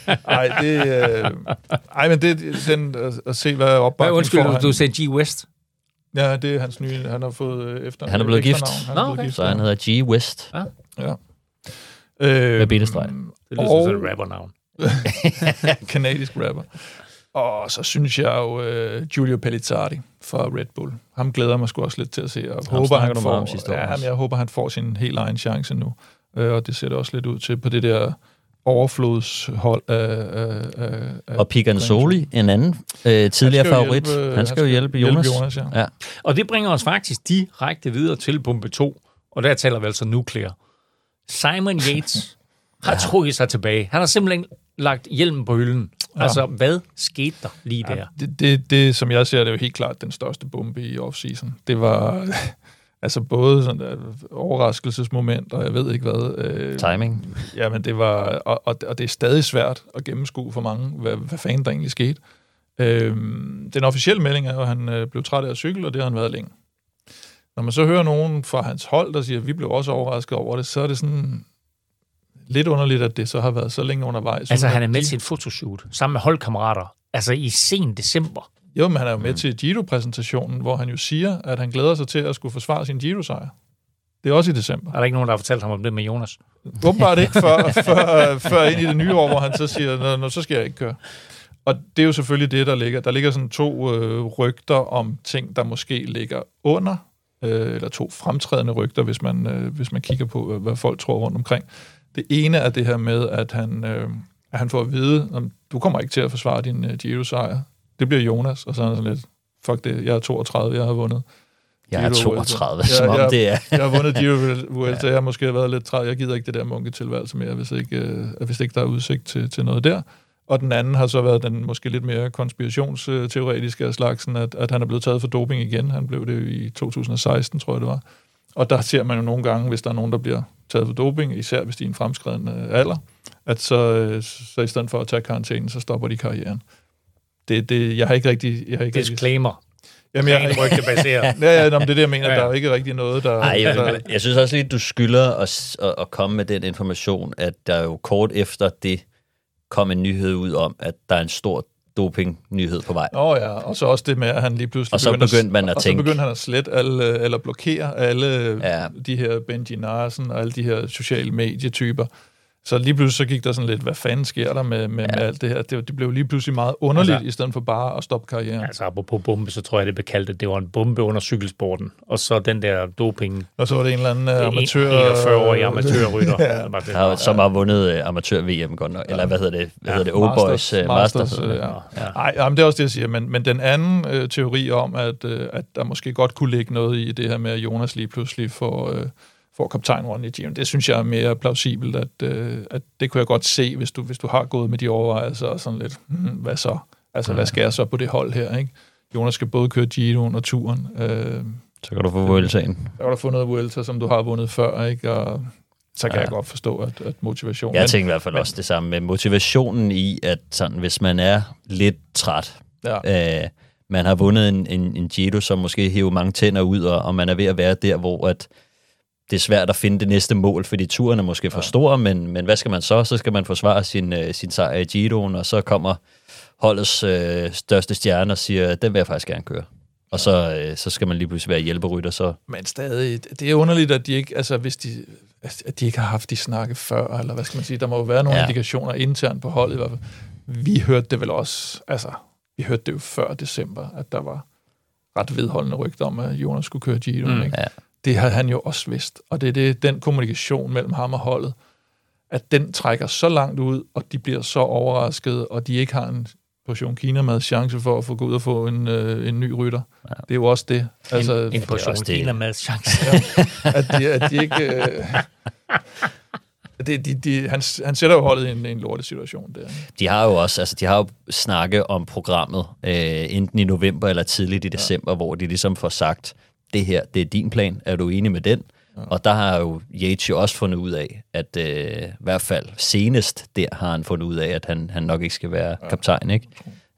Men den at se, hvad opbakningen undskyld, du sagde G West? Ja, det er hans nye, han har fået efter. Han er blevet gift. Så han hedder G West. Ja. Med bindestreg. Det lyder som sådan et rappernavn. Kanadisk rapper. Og så synes jeg jo Giulio Pellizzardi fra Red Bull. Ham glæder mig sgu også lidt til at se. Og jeg håber, han får sin helt egen chance nu. Og det ser det også lidt ud til på det der overflodshold af og Piganzoli, en anden tidligere favorit. Han skal jo hjælpe Jonas. Ja. Og det bringer os faktisk direkte videre til pumpe 2. Og der taler vi altså Nuclear. Simon Yates har trukket sig tilbage. Han har simpelthen lagt hjelmen på hylden. Ja. Altså, hvad skete der lige der? Det, som jeg ser, det er jo helt klart den største bombe i off-season. Det var altså både sådan et overraskelsesmoment, og jeg ved ikke hvad. Timing. Jamen, det var, og det er stadig svært at gennemskue for mange, hvad fanden der egentlig skete. Den officielle melding er jo, at han blev træt af at cykle, og det har han været længe. Når man så hører nogen fra hans hold, der siger, at vi blev også overrasket over det, så er det sådan lidt underligt, at det så har været så længe undervejs. Altså, han er med til et fotoshoot sammen med holdkammerater, altså i sen december. Jo, men han er jo med til Giro-præsentationen, hvor han jo siger, at han glæder sig til at skulle forsvare sin Giro-sejr. Det er også i december. Er der ikke nogen, der har fortalt ham om det med Jonas? Åbenbart ikke før ind i det nye år, hvor han så siger, så skal jeg ikke køre. Og det er jo selvfølgelig det, der ligger. Der ligger sådan 2 rygter om ting, der måske ligger under, eller 2 fremtrædende rygter, hvis man kigger på, hvad folk tror rundt omkring. Det ene er det her med, at han får at vide, at du kommer ikke til at forsvare din Giro-sejr. Det bliver Jonas, og så er han sådan lidt, fuck det, jeg er 32, jeg har vundet. Jeg er 32, som om det er. Jeg har vundet Giro Vuelta, jeg har måske været lidt træt. Jeg gider ikke det der munketilværelse mere, hvis ikke der er udsigt til noget der. Og den anden har så været den måske lidt mere konspirationsteoretiske af slagsen, at han er blevet taget for doping igen. Han blev det i 2016, tror jeg det var. Og der ser man jo nogle gange, hvis der er nogen, der bliver taget for doping, især hvis de er en fremskreden alder, at så i stedet for at tage karantænen, så stopper de karrieren. Jeg har ikke rigtig... Disclaimer. Jamen, det er det, jeg mener. Ja. Der er jo ikke rigtig noget, der... Jeg synes også lidt, du skylder at komme med den information, at der jo kort efter det kom en nyhed ud om, at der er en stor doping-nyhed på vej. Ja, og så også det med, at han lige pludselig og så begyndte han at slette alle, eller blokere alle de her Benji Narsen og alle de her sociale medietyper. Så lige pludselig så gik der sådan lidt, hvad fanden sker der med alt det her? Det blev lige pludselig meget underligt, i stedet for bare at stoppe karrieren. Altså, apropos bombe, så tror jeg, det blev kaldt, at det var en bombe under cykelsporten. Og så den der doping... Og så var det en eller anden amatør... 41-årig amatørrytter. Som har vundet amatør-VM godt nok. Eller hvad hedder det? Old Boys Masters. Men det er også det, jeg siger. Men den anden teori om, at der måske godt kunne ligge noget i det her med, at Jonas lige pludselig får kaptajnrollen i Giro. Det synes jeg er mere plausibelt, at det kunne jeg godt se, hvis du har gået med de overvejelser og sådan lidt, hvad så? Altså, hvad skal jeg så på det hold her, ikke? Jonas skal både køre Giroen og turen. Så kan du få Vueltaen. Så kan du få noget Vuelta, som du har vundet før, ikke? Og så kan jeg godt forstå, at motivationen... Jeg tænker i hvert fald også det samme med motivationen i, at sådan, hvis man er lidt træt, man har vundet en Giro, som måske hiver mange tænder ud, og man er ved at være der, hvor at det er svært at finde det næste mål, fordi turen er måske for stor, men hvad skal man så? Så skal man forsvare sin sejr i Giroen, og så kommer holdets største stjerne og siger, den vil jeg faktisk gerne køre. Og så skal man lige pludselig være hjælperytter. Så. Men stadig, det er underligt, at de ikke, altså hvis at de ikke har haft de snakke før, eller hvad skal man sige, der må jo være nogle indikationer internt på holdet i hvert fald. Vi hørte det vel også, altså vi hørte det jo før december, at der var ret vedholdende rygter om, at Jonas skulle køre Giroen, ikke? Ja. Det havde han jo også vidst, og det er den kommunikation mellem ham og holdet, at den trækker så langt ud, og de bliver så overraskede, og de ikke har en portion Kina-mad chance for at få gå ud og få en ny rytter. Ja. Det er jo også det. Altså, en portion Kina-mad chance. At de ikke... Han sætter jo holdet i en lortesituation der. De har jo også, de har jo snakket om programmet, enten i november eller tidligt i december, hvor de ligesom får sagt, det her, det er din plan, er du enig med den? Ja. Og der har jo Yates jo også fundet ud af, at i hvert fald senest der har han fundet ud af, at han nok ikke skal være kaptajn, ikke?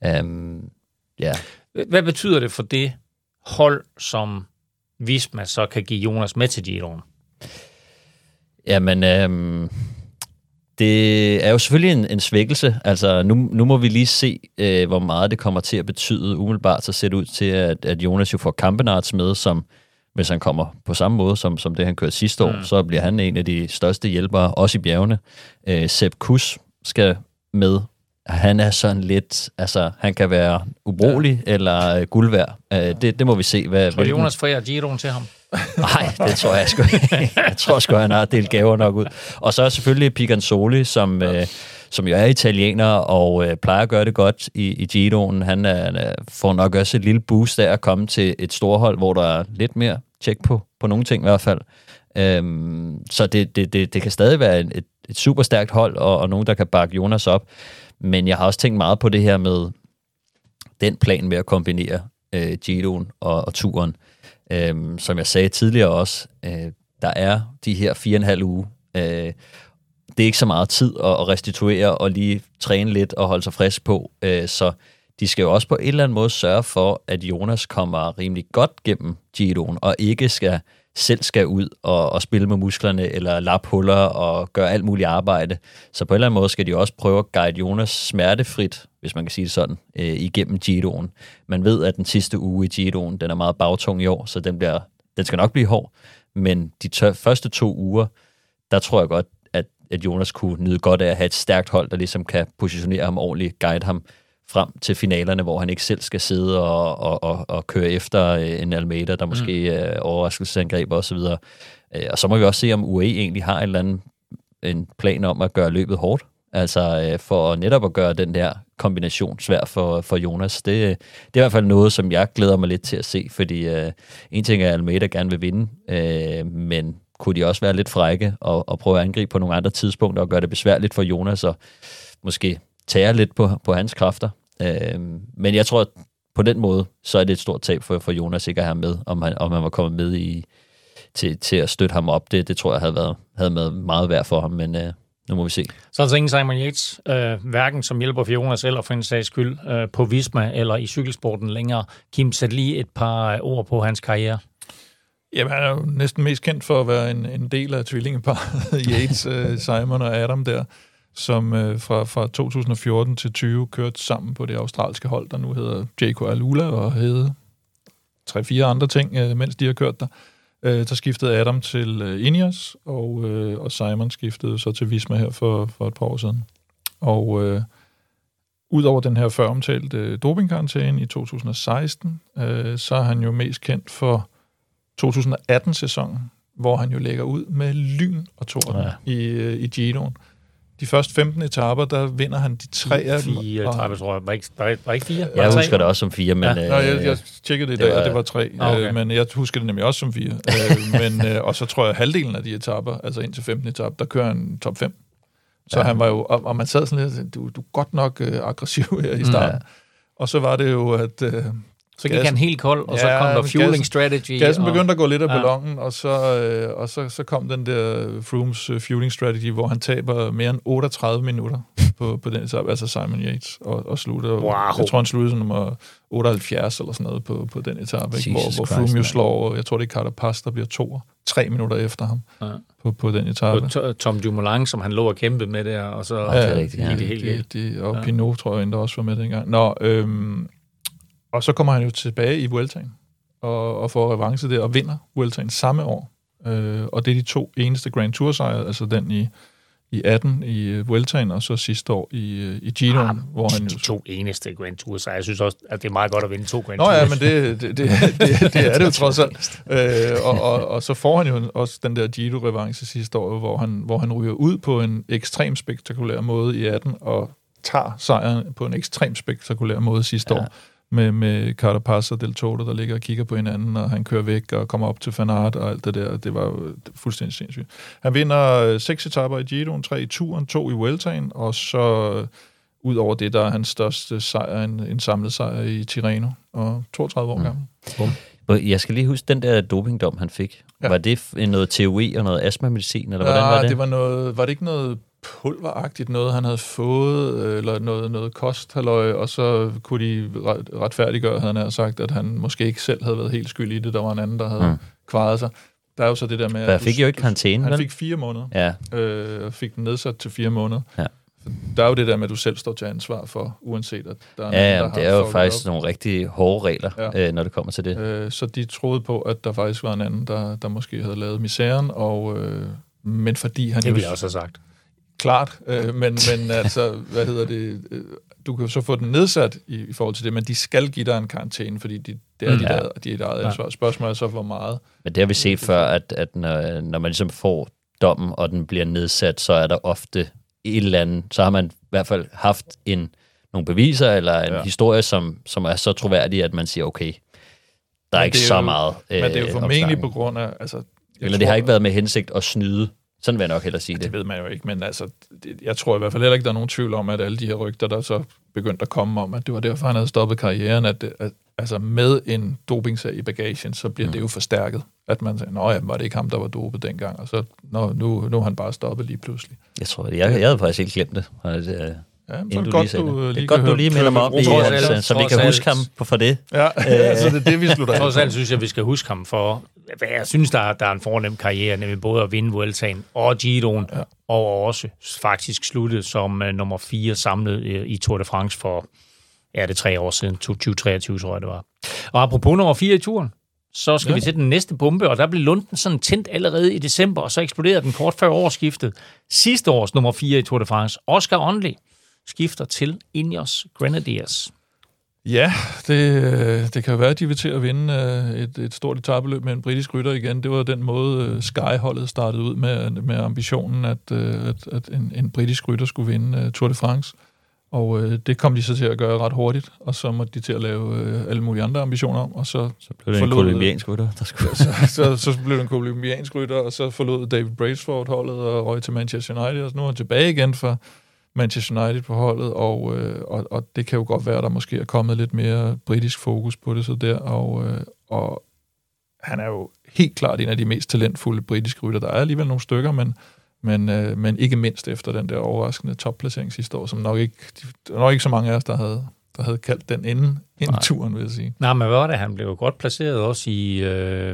Hvad betyder det for det hold, som Visma så kan give Jonas med til Giroen? Jamen, det er jo selvfølgelig en svækkelse. Altså, nu må vi lige se, hvor meget det kommer til at betyde. Umiddelbart så ser det ud til, at Jonas jo får Campenaerts med, som hvis han kommer på samme måde, som det han kørte sidste år, så bliver han en af de største hjælpere, også i bjergene. Sepp Kuss skal med. Han er sådan lidt, altså han kan være ubrugelig eller guld værd. Det må vi se. Tror Jonas forærer Giroen til ham? Nej, det tror jeg sgu ikke. Jeg tror sgu, han har delt gaver nok ud. Og så er selvfølgelig Picanzoli, som jo er italiener og plejer at gøre det godt i Giroen. Han får nok også et lille boost af at komme til et storhold, hvor der er lidt mere tjek på nogle ting i hvert fald. Så det kan stadig være et super stærkt hold, og nogen, der kan bakke Jonas op. Men jeg har også tænkt meget på det her med den plan med at kombinere Giroen og turen. Som jeg sagde tidligere også, der er de her 4,5 uge. Det er ikke så meget tid at restituere og lige træne lidt og holde sig frisk på. Så de skal jo også på en eller anden måde sørge for, at Jonas kommer rimelig godt gennem Giroen, og ikke selv skal ud og spille med musklerne, eller lappe huller og gøre alt muligt arbejde. Så på en eller anden måde skal de også prøve at guide Jonas smertefrit, hvis man kan sige det sådan, igennem Giroen. Man ved, at den sidste uge i Giroen, den er meget bagtung i år, så den skal nok blive hård. Men de første 2 uger, der tror jeg godt, at Jonas kunne nyde godt af at have et stærkt hold, der ligesom kan positionere ham ordentligt, guide ham frem til finalerne, hvor han ikke selv skal sidde og køre efter en Almeida, der måske overraskelsesangreb og så videre. Og så må vi også se, om UAE egentlig har en plan om at gøre løbet hårdt. Altså for netop at gøre den der kombination svær for Jonas. Det er i hvert fald noget, som jeg glæder mig lidt til at se, fordi en ting er, at Almeida gerne vil vinde, men kunne de også være lidt frække og prøve at angribe på nogle andre tidspunkter og gøre det besværligt for Jonas og måske tære lidt på hans kræfter. Men jeg tror, at på den måde, så er det et stort tab for Jonas ikke at have med, om han var kommet med til at støtte ham op. Det tror jeg havde været meget værd for ham, men nu må vi se. Så er der ingen Simon Yates, hverken som hjælper for Jonas eller for en sags skyld på Visma eller i cykelsporten længere. Kim, sæt lige et par ord på hans karriere. Jamen, han er jo næsten mest kendt for at være en del af tvillingeparret Yates, Simon og Adam der, som fra 2014 til 20 kørte sammen på det australske hold, der nu hedder JK Alula og hedder 3-4 andre ting, mens de har kørt der. Så skiftede Adam til Ineos, og Simon skiftede så til Visma her for et par år siden. Og udover den her før omtalte dopingkarantæne i 2016, så er han jo mest kendt for 2018-sæsonen, hvor han jo lægger ud med lyn og torden i Giroen. De første 15 etaper, der vinder han de 3 af dem. 4 etaper, tror jeg. Var ikke 4? Jeg husker det også som 4, men... jeg tjekkede det i dag, og det var 3. Okay. Men jeg husker det nemlig også som 4. Og så tror jeg, halvdelen af de etaper, altså indtil 15 etaper, der kører han top 5. Så han var jo... Og man sad sådan lidt, du er godt nok aggressiv her i starten. Og så var det jo, at... Så gik han helt kold, og så kom der fueling strategy. Gassen begyndte at gå lidt af ballonen, og så kom den der Froomes fueling strategy, hvor han taber mere end 38 minutter på den etape, altså Simon Yates, og slutter. Wow. Jeg tror, han slutter som nummer 78 eller sådan noget på den etape, hvor Froome jo slår, jeg tror, det er Carapaz, der bliver 3 minutter efter ham på den etape. Og Tom Dumoulin, som han lå og kæmpede med der, og så gik det helt galt. Og Pinot, tror jeg endda også var med dengang. Og så kommer han jo tilbage i Vueltaen og får revanche der og vinder Vueltaen samme år. Og det er de 2 eneste Grand Tour-sejre, altså den i 18 i Vueltaen, og så sidste år i Giroen, hvor han jo... De 2 eneste Grand Tour-sejre. Jeg synes også, at det er meget godt at vinde 2 Grand Tours. Nå ja, men det er det jo trods alt. Og så får han jo også den der Giro-revanche sidste år, hvor han ryger ud på en ekstremt spektakulær måde i 18, og tager sejren på en ekstremt spektakulær måde sidste år. Med Carapaz og Del Toro, der ligger og kigger på hinanden, og han kører væk og kommer op til Van Aert og alt det der. Det var jo fuldstændig sindssygt. Han vinder 6 etaper i Giroen, 3 i Touren, 2 i Vueltaen, og så ud over det, der er hans største sejr, en samlet sejr i Tirreno, og 32 år gammel. Jeg skal lige huske, den der dopingdom, han fik. Ja. Var det noget TOE og noget astmamedicin, eller hvordan var det? Det var noget, var det ikke noget pulveragtigt noget, han havde fået, eller noget kosthalløj, og så kunne de retfærdiggøre, havde han sagt, at han måske ikke selv havde været helt skyld i det. Der var en anden, der havde kvaret sig. Der er jo så det der med... Jeg fik jo ikke karantæne, Han fik 4 måneder. Ja. Fik den nedsat til 4 måneder. Ja. Der er jo det der med, at du selv står til ansvar for, uanset at der er nogen, der det er jo faktisk nogle rigtig hårde regler, når det kommer til det. Så de troede på, at der faktisk var en anden, der måske havde lavet misæren, men fordi han... Det ville jeg også have sagt. Klart, men altså, hvad hedder det, du kan jo så få den nedsat i forhold til det, men de skal give dig en karantæne, fordi det er dit eget ansvar. Spørgsmålet er så, hvor meget. Men det har vi set før, at når man ligesom får dommen, og den bliver nedsat, så er der ofte et eller andet, så har man i hvert fald haft nogle beviser, eller en historie, som er så troværdig, at man siger, okay, der er ikke så meget men det er jo formentlig på grund af... Altså, eller det har ikke været med hensigt at snyde. Sådan vil jeg nok hellere sige det. Det ved man jo ikke, men altså, jeg tror i hvert fald heller ikke, der er nogen tvivl om, at alle de her rygter, der så begyndte at komme om, at det var derfor, han havde stoppet karrieren, at altså med en dopingsag i bagagen, så bliver det jo forstærket. At man siger, var det ikke ham, der var dopet dengang, og så nu er han bare stoppet lige pludselig. Jeg tror, jeg havde faktisk ikke glemt det. Ja, så er det godt, du lige minder mig op, så vi kan huske ham for det. Ja, så det er det, vi slutter af. Trods alt synes jeg, vi skal huske ham for, hvad jeg synes, der er en fornem karriere, nemlig både at vinde Vueltaen og Giroen, og også faktisk slutte som nummer 4 samlet i Tour de France for, det 3 år siden, 2023, tror jeg det var. Og apropos nummer 4 i turen, så skal vi til den næste bombe, og der blev Lunden sådan tændt allerede i december, og så eksploderede den kort før årsskiftet. Sidste års nummer 4 i Tour de France, Oscar Onley, skifter til Ineos Grenadiers. Ja, det kan jo være, at de vil til at vinde et stort etapeløb med en britisk rytter igen. Det var den måde, Sky-holdet startede ud med ambitionen, at en britisk rytter skulle vinde Tour de France. Og det kom de så til at gøre ret hurtigt, og så måtte de til at lave alle mulige andre ambitioner om, og så blev det en kolumbiansk rytter, der skulle... så blev det en kolumbiansk rytter, og så forlod David Brailsford holdet og røg til Manchester United, og nu er han tilbage igen for Manchester United på holdet, og det kan jo godt være, at der måske er kommet lidt mere britisk fokus på det så der, og han er jo helt klart en af de mest talentfulde britiske rytter. Der er alligevel nogle stykker, men ikke mindst efter den der overraskende topplacering sidste år, som nok ikke så mange af os, der havde kaldt den inden turen, vil jeg sige. Nej, men hvad var det? Han blev godt placeret også i...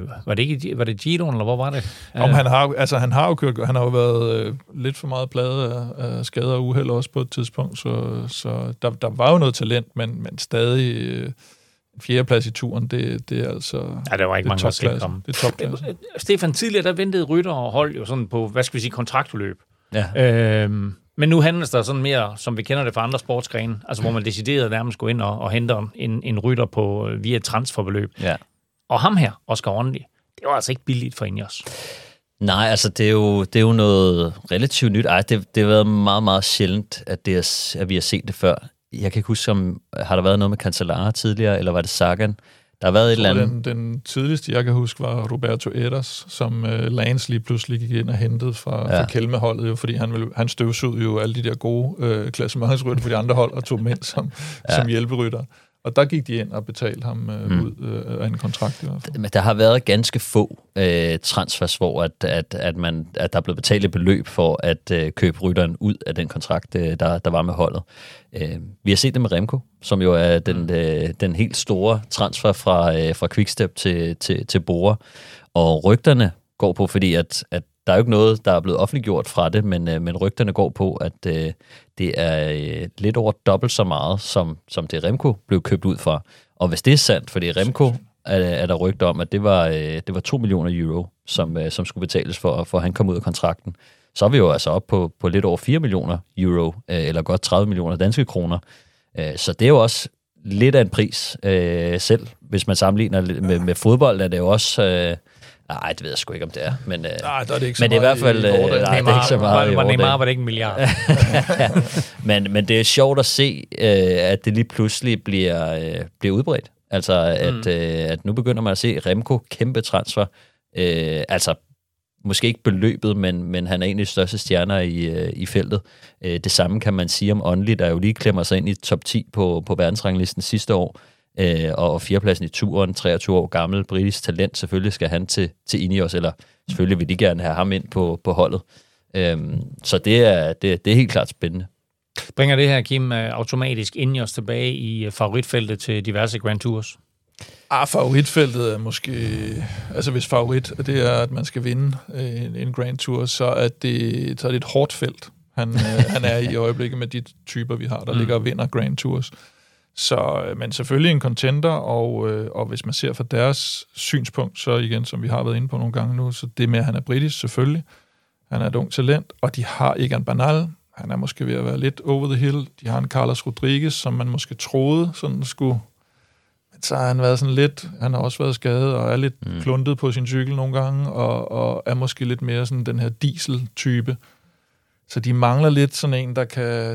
var det Giroen, eller hvor var det? Han har jo kørt... Han har jo været lidt for meget plaget af skader og uheld også på et tidspunkt, så der var jo noget talent, men stadig... fjerdeplads i turen, det er altså... Ja, der var ikke mange, der set ham. Det er topklasse. Stefan, tidligere, der ventede rytter og hold jo sådan på, hvad skal vi sige, kontraktudløb. Ja. Men nu handles der sådan mere, som vi kender det fra andre sportsgrene, altså hvor man decideret nærmest går ind og henter en rytter på via et transferbeløb. Ja. Og ham her, Oscar Onley, det var altså ikke billigt for Ineos. Nej, altså det er jo noget relativt nyt. Det har været meget, meget sjældent, at vi har set det før. Jeg kan ikke huske, har der været noget med Cancellara tidligere, eller var det Sagan? Der har været et eller andet... Den tidligste, jeg kan huske, var Roberto Eras, som Lance lige pludselig gik ind og hentede fra Kelme-holdet, jo, fordi han støvsugede jo alle de der gode klassementsrytter for de andre hold, og tog dem ind som hjælperytter. Og der gik de ind og betalte ham ud af en kontrakt i hvert fald. Men der har været ganske få transfers, hvor at der er blevet betalt et beløb for at købe rytteren ud af den kontrakt, der var med holdet. Vi har set det med Remco, som jo er den helt store transfer fra Quickstep til Bora. Og rygterne går på, fordi at der er jo ikke noget, der er blevet offentliggjort fra det, men rygterne går på, at det er lidt over dobbelt så meget, som det Remco blev købt ud fra. Og hvis det er sandt, fordi Remco er der rygter om, at det var 2 millioner euro, som skulle betales for at han kom ud af kontrakten, så er vi jo altså op på lidt over 4 millioner euro, eller godt 30 millioner danske kroner. Så det er jo også lidt af en pris selv. Hvis man sammenligner med fodbold, er det jo også... Nej, det ved jeg sgu ikke, om det er. Men, der er det ikke så men det er i hvert fald... det er ikke så meget. Neymar var det ikke en milliard. men det er sjovt at se, at det lige pludselig bliver udbredt. Altså, at nu begynder man at se Remco kæmpe transfer. Altså, måske ikke beløbet, men han er en af de største stjerner i feltet. Det samme kan man sige om Onley, der jo lige klemmer sig ind i top 10 på verdensranglisten sidste år. Og fjerdepladsen i turen, 23 år gammel, britisk talent, selvfølgelig skal han til Ineos, eller selvfølgelig vil de gerne have ham ind på holdet. Så det er helt klart spændende. Bringer det her, Kim, automatisk Ineos tilbage i favoritfeltet til diverse Grand Tours? Favoritfeltet er måske... Altså hvis favorit, det er, at man skal vinde en Grand Tour, så er det et hårdt felt, han er i øjeblikket med de typer, vi har, der ligger og vinder Grand Tours. Så, men selvfølgelig en contender, og hvis man ser fra deres synspunkt, så igen, som vi har været inde på nogle gange nu, så det med, at han er britisk, selvfølgelig. Han er et ung talent, og de har Egan Bernal. Han er måske ved at være lidt over the hill. De har en Carlos Rodriguez, som man måske troede sådan skulle... Men så har han været sådan lidt... Han har også været skadet, og er lidt kluntet på sin cykel nogle gange, og er måske lidt mere sådan den her diesel-type. Så de mangler lidt sådan en, der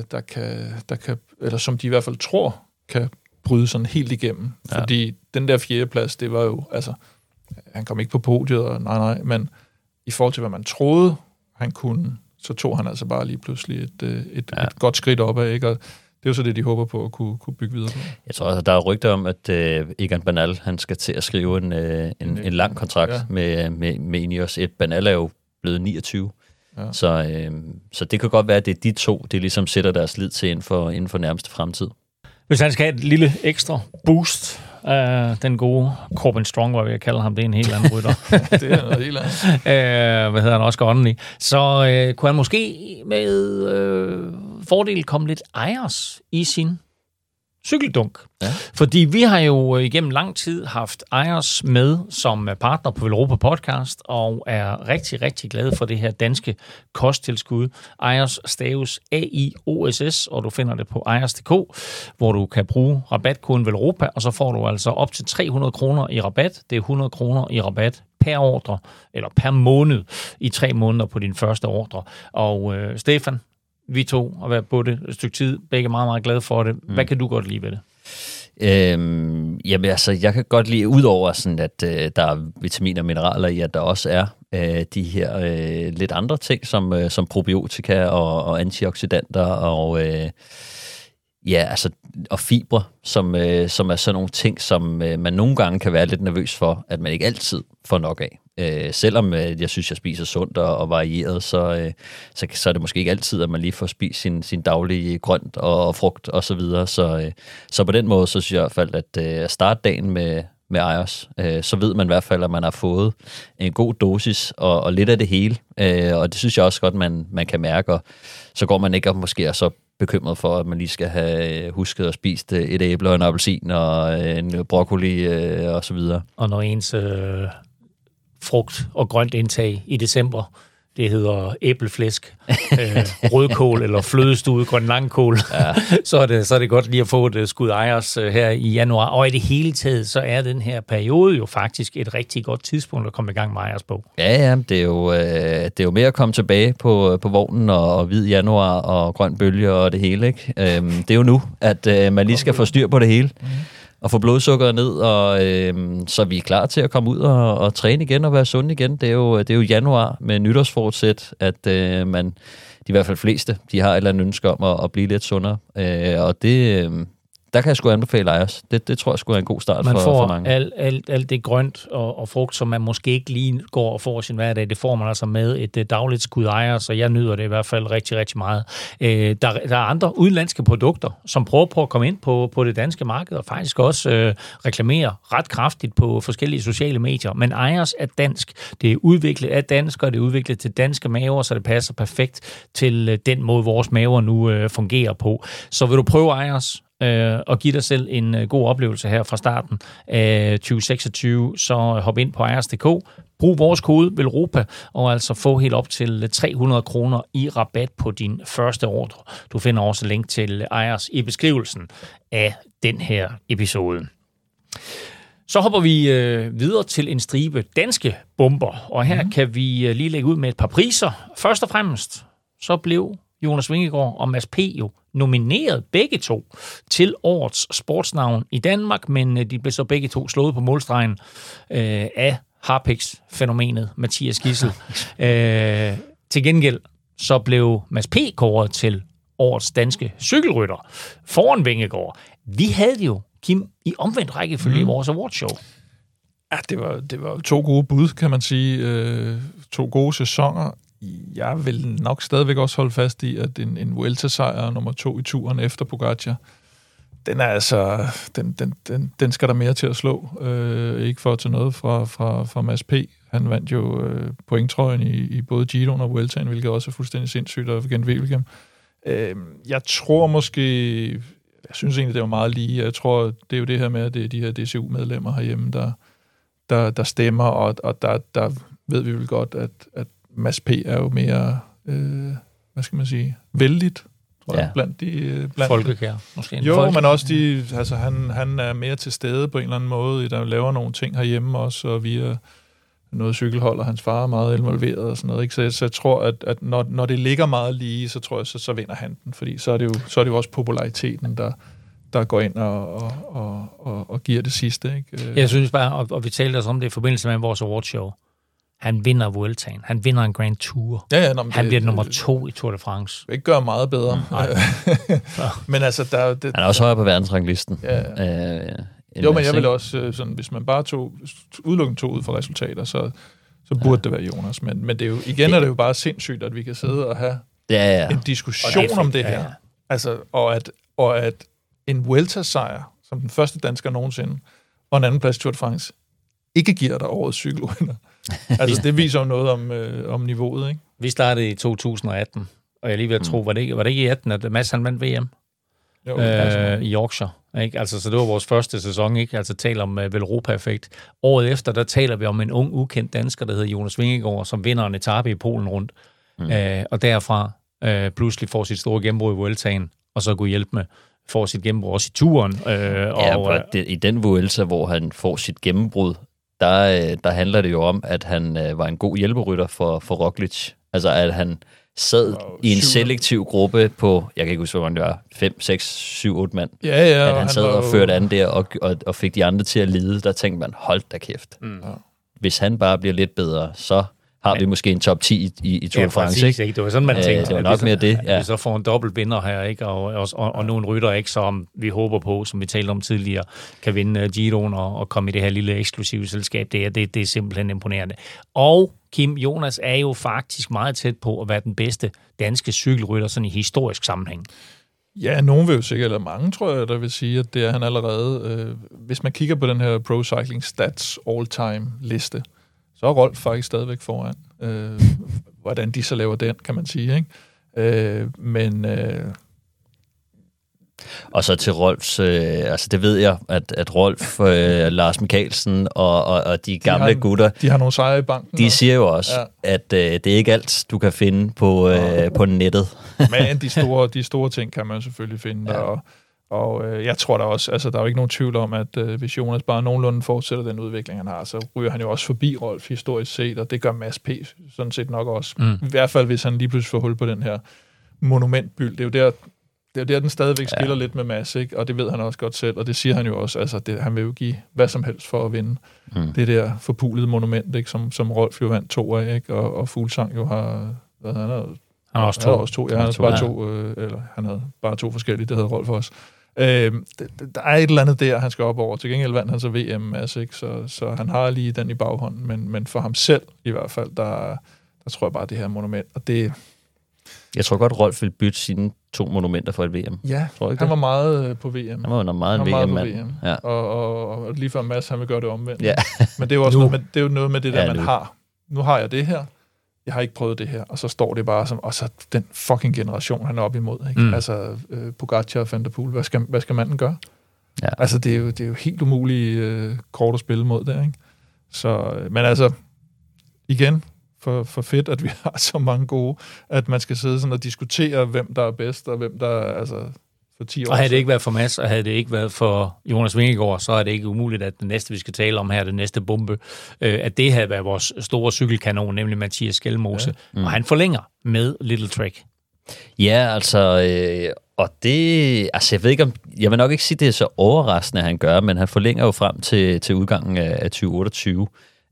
kan eller som de i hvert fald tror, kan bryde sådan helt igennem. Ja. Fordi den der fjerdeplads, det var jo, altså, han kom ikke på podiet, og nej, men i forhold til, hvad man troede, han kunne, så tog han altså bare lige pludselig et godt skridt opad, ikke? Og det er jo så det, de håber på at kunne bygge videre på. Jeg tror, der er rygter om, at Egan Bernal, han skal til at skrive en lang kontrakt med Ineos. Bernal er jo blevet 29. Ja. Så det kan godt være, at det er de to, det ligesom sætter deres lid til inden for nærmeste fremtid. Hvis han skal have et lille ekstra boost af den gode Corbin Strong, hvad jeg kalder ham, det er en helt anden rytter. Det er noget helt andet. Hvad hedder han, Oscar Onley. Så kunne han måske med fordel komme lidt ejers i sin cykeldunk. Ja. Fordi vi har jo igennem lang tid haft Ejers med som partner på Velropa Podcast, og er rigtig, rigtig glade for det her danske kosttilskud. Ejers staves AIOSS, og du finder det på ejers.dk, hvor du kan bruge rabatkoden Velropa, og så får du altså op til 300 kroner i rabat. Det er 100 kroner i rabat per ordre, eller per måned, i 3 måneder på din første ordre. Og Stefan, vi to har været på det et stykke tid, begge meget, meget glade for det. Hvad kan du godt lide ved det? Jamen altså, jeg kan godt lide, udover sådan, at der er vitaminer og mineraler i, at der også er de her lidt andre ting, som probiotika og antioxidanter og og fibre, som er sådan nogle ting, som man nogle gange kan være lidt nervøs for, at man ikke altid får nok af. Selvom jeg synes, jeg spiser sundt og varieret, så er det måske ikke altid, at man lige får spist sin daglige grønt og frugt og så videre. Så på den måde, så synes jeg i hvert fald, at starte dagen med Ejers, så ved man i hvert fald, at man har fået en god dosis og lidt af det hele. Og det synes jeg også godt, man kan mærke, og så går man ikke og måske er så bekymret for, at man lige skal have husket at spise et æble og en appelsin og en broccoli og så videre. Og når ens frugt og grønt indtag i december, det hedder æbleflæsk, rødkål eller flødestude, grøn langkål, ja. så er det godt lige at få et skud Ejers her i januar. Og i det hele taget, så er den her periode jo faktisk et rigtig godt tidspunkt at komme i gang med Ejers på. Ja, det er jo mere at komme tilbage på vognen og hvid januar og grøn bølge og det hele, ikke? Det er jo nu, at man lige skal få styr på det hele. Og få blodsukkeret ned, og så vi er klar til at komme ud og træne igen og være sunde igen. Det er jo januar med nytårsfortsæt, at de i hvert fald fleste, de har et eller andet ønske om at blive lidt sundere. Og det, der kan jeg sgu anbefale Ejers. Det tror jeg sgu er en god start for mange. Man får alt det grønt og frugt, som man måske ikke lige går og får sin hverdag. Det får man altså med et dagligt skud Ejers, så jeg nyder det i hvert fald rigtig, rigtig meget. Der er andre udenlandske produkter, som prøver på at komme ind på det danske marked, og faktisk også reklamere ret kraftigt på forskellige sociale medier. Men Ejers er dansk. Det er udviklet af danskere, det er udviklet til danske maver, så det passer perfekt til den måde, vores maver nu fungerer på. Så vil du prøve Ejers, og give dig selv en god oplevelse her fra starten af 2026, så hop ind på ejers.dk, brug vores kode VELROPA, og altså få helt op til 300 kroner i rabat på din første ordre. Du finder også link til Ejers i beskrivelsen af den her episode. Så hopper vi videre til en stribe danske bomber, og her kan vi lige lægge ud med et par priser. Først og fremmest, så blev Jonas Vingegaard og Mads P. jo nomineret begge to til årets sportsnavn i Danmark, men de blev så begge to slået på målstregen af Harpix-fænomenet Mathias Gidsel. Til gengæld så blev Mads P. kåret til årets danske cykelrytter foran Vingegaard. Vi havde det jo, Kim, i omvendt rækkefølge i vores awardshow. Ja, det var 2 gode bud, kan man sige. 2 gode sæsoner. Jeg vil nok stadigvæk også holde fast i, at en Vuelta-sejr nummer 2 i turen efter Pogacar, den er altså, den skal der mere til at slå. Ikke for at tage noget fra Mads P. Han vandt jo pointtrøjen i både Giroen og Vueltaen, hvilket også er fuldstændig sindssygt at gennem Wevelgem. Jeg tror måske, jeg synes egentlig, det var meget lige. Jeg tror, det er jo det her med, at det er de her DCU-medlemmer herhjemme, der stemmer, og der ved vi vel godt, at Mads P. er jo mere, hvad skal man sige, vældigt, tror jeg, blandt de... Folkekær, måske. Jo, men også han er mere til stede på en eller anden måde, der laver nogle ting herhjemme også, og via noget cykelhold, og hans far er meget involveret og sådan noget, ikke? Så jeg tror, at når det ligger meget lige, så tror jeg, så vinder han den, fordi så er det jo også populariteten, der går ind og giver det sidste, ikke? Jeg synes bare, og vi talte os om det i forbindelse med vores awardshow, han vinder Vueltaen. Han vinder en Grand Tour. Ja, han bliver nummer 2 i Tour de France. Det gør meget bedre. Men altså, han er også højere på verdensranglisten. Jo, men jeg vil også, sådan, hvis man bare udelukkende tog ud fra resultater, så burde det være Jonas. Men det er jo, igen er det jo bare sindssygt, at vi kan sidde og have en diskussion om det her. Altså, og at en Vuelta-sejr, som den første dansker nogensinde, og en anden plads i Tour de France, ikke giver dig årets cykelvinder. Altså, det viser jo noget om niveauet, ikke? Vi startede i 2018, og jeg lige ved at tro, var det ikke i 18, at Mads han vandt VM? i Yorkshire. Ikke? Altså, så det var vores første sæson, ikke? Altså taler om Velropa-effekt. Året efter, der taler vi om en ung, ukendt dansker, der hedder Jonas Vingegaard, som vinder en etape i Polen rundt. Og derfra pludselig får sit store gennembrud i Vueltaen, og så kunne hjælpe med får sit gennembrud også i turen. I den Vuelta, hvor han får sit gennembrud, der handler det jo om, at han var en god hjælperytter for Roglic. Altså, at han sad i en selektiv gruppe på, jeg kan ikke huske, hvor mange det var, 5, 6, 7, 8 mand. Ja, at han sad og førte an der, og fik de andre til at lide. Der tænkte man, hold da kæft. Hvis han bare bliver lidt bedre, så har vi måske en top 10 i Tour de France, ikke? Det var sådan, man tænkte. Det var nok mere det, ja. Vi så får en dobbelt vinder her, ikke? Og nogle rytter, ikke, som vi håber på, som vi talte om tidligere, kan vinde Giroen og komme i det her lille eksklusive selskab. Det er simpelthen imponerende. Og Kim, Jonas er jo faktisk meget tæt på at være den bedste danske cykelrytter, sådan i historisk sammenhæng. Ja, nogen vil jo sikkert, eller mange, tror jeg, der vil sige, at det er han allerede. Hvis man kigger på den her Pro Cycling Stats all-time-liste, så er Rolf faktisk stadigvæk foran. Hvordan de så laver den, kan man sige, ikke? Og så til Rolfs, altså det ved jeg, at Rolf, Lars Michaelsen og de gamle gutter, de har nogle sejre i banken. De siger jo også, at det er ikke alt, du kan finde på nettet. Men de store ting kan man selvfølgelig finde der, og jeg tror da også, altså der er jo ikke nogen tvivl om, at hvis Jonas bare nogenlunde fortsætter den udvikling, han har, så ryger han jo også forbi Rolf historisk set, og det gør Mads P. sådan set nok også. I hvert fald, hvis han lige pludselig får hul på den her monumentbyld. Det er jo der, den stadigvæk skiller lidt med Mads, ikke? Og det ved han også godt selv, og det siger han jo også. Altså, han vil jo give hvad som helst for at vinde det der forpulede monument, ikke? Som Rolf jo vandt 2 af, ikke? Og Fuglsang jo har... Han har også to. Ja, han havde bare 2 forskellige, det havde Rolf også. Der er et eller andet der, han skal op over. Til gengæld vandt han så VM, Mads, ikke? Så han har lige den i baghånden, men for ham selv i hvert fald, der tror jeg bare, det her monument, og det... Jeg tror godt, Rolf vil bytte sine 2 monumenter for et VM. Ja, han var meget på VM. Han var meget en VM-mand. Ja. Og lige før Mads, han vil gøre det omvendt. Ja. Men det er jo også noget med det der, man har. Nu har jeg det her. Jeg har ikke prøvet det her. Og så står det bare som, og så den fucking generation, han er op imod. Ikke? Altså, Pogacar og Van der Poel, hvad skal manden gøre? Ja. Altså, det er jo helt umuligt kort at spille mod der, ikke? Så, men altså, igen, for fedt, at vi har så mange gode, at man skal sidde sådan og diskutere, hvem der er bedst, og hvem der er, altså, for 10 år. Og havde det ikke været for Mads, og havde det ikke været for Jonas Vingegaard, så er det ikke umuligt, at det næste, vi skal tale om her, det næste bombe, at det havde været vores store cykelkanon, nemlig Mathias Skelmose. Ja. Og han forlænger med Little Trek. Ja, altså, og det, altså jeg ved ikke om, jeg vil nok ikke sige, det er så overraskende, at han gør, men han forlænger jo frem til udgangen af 2028.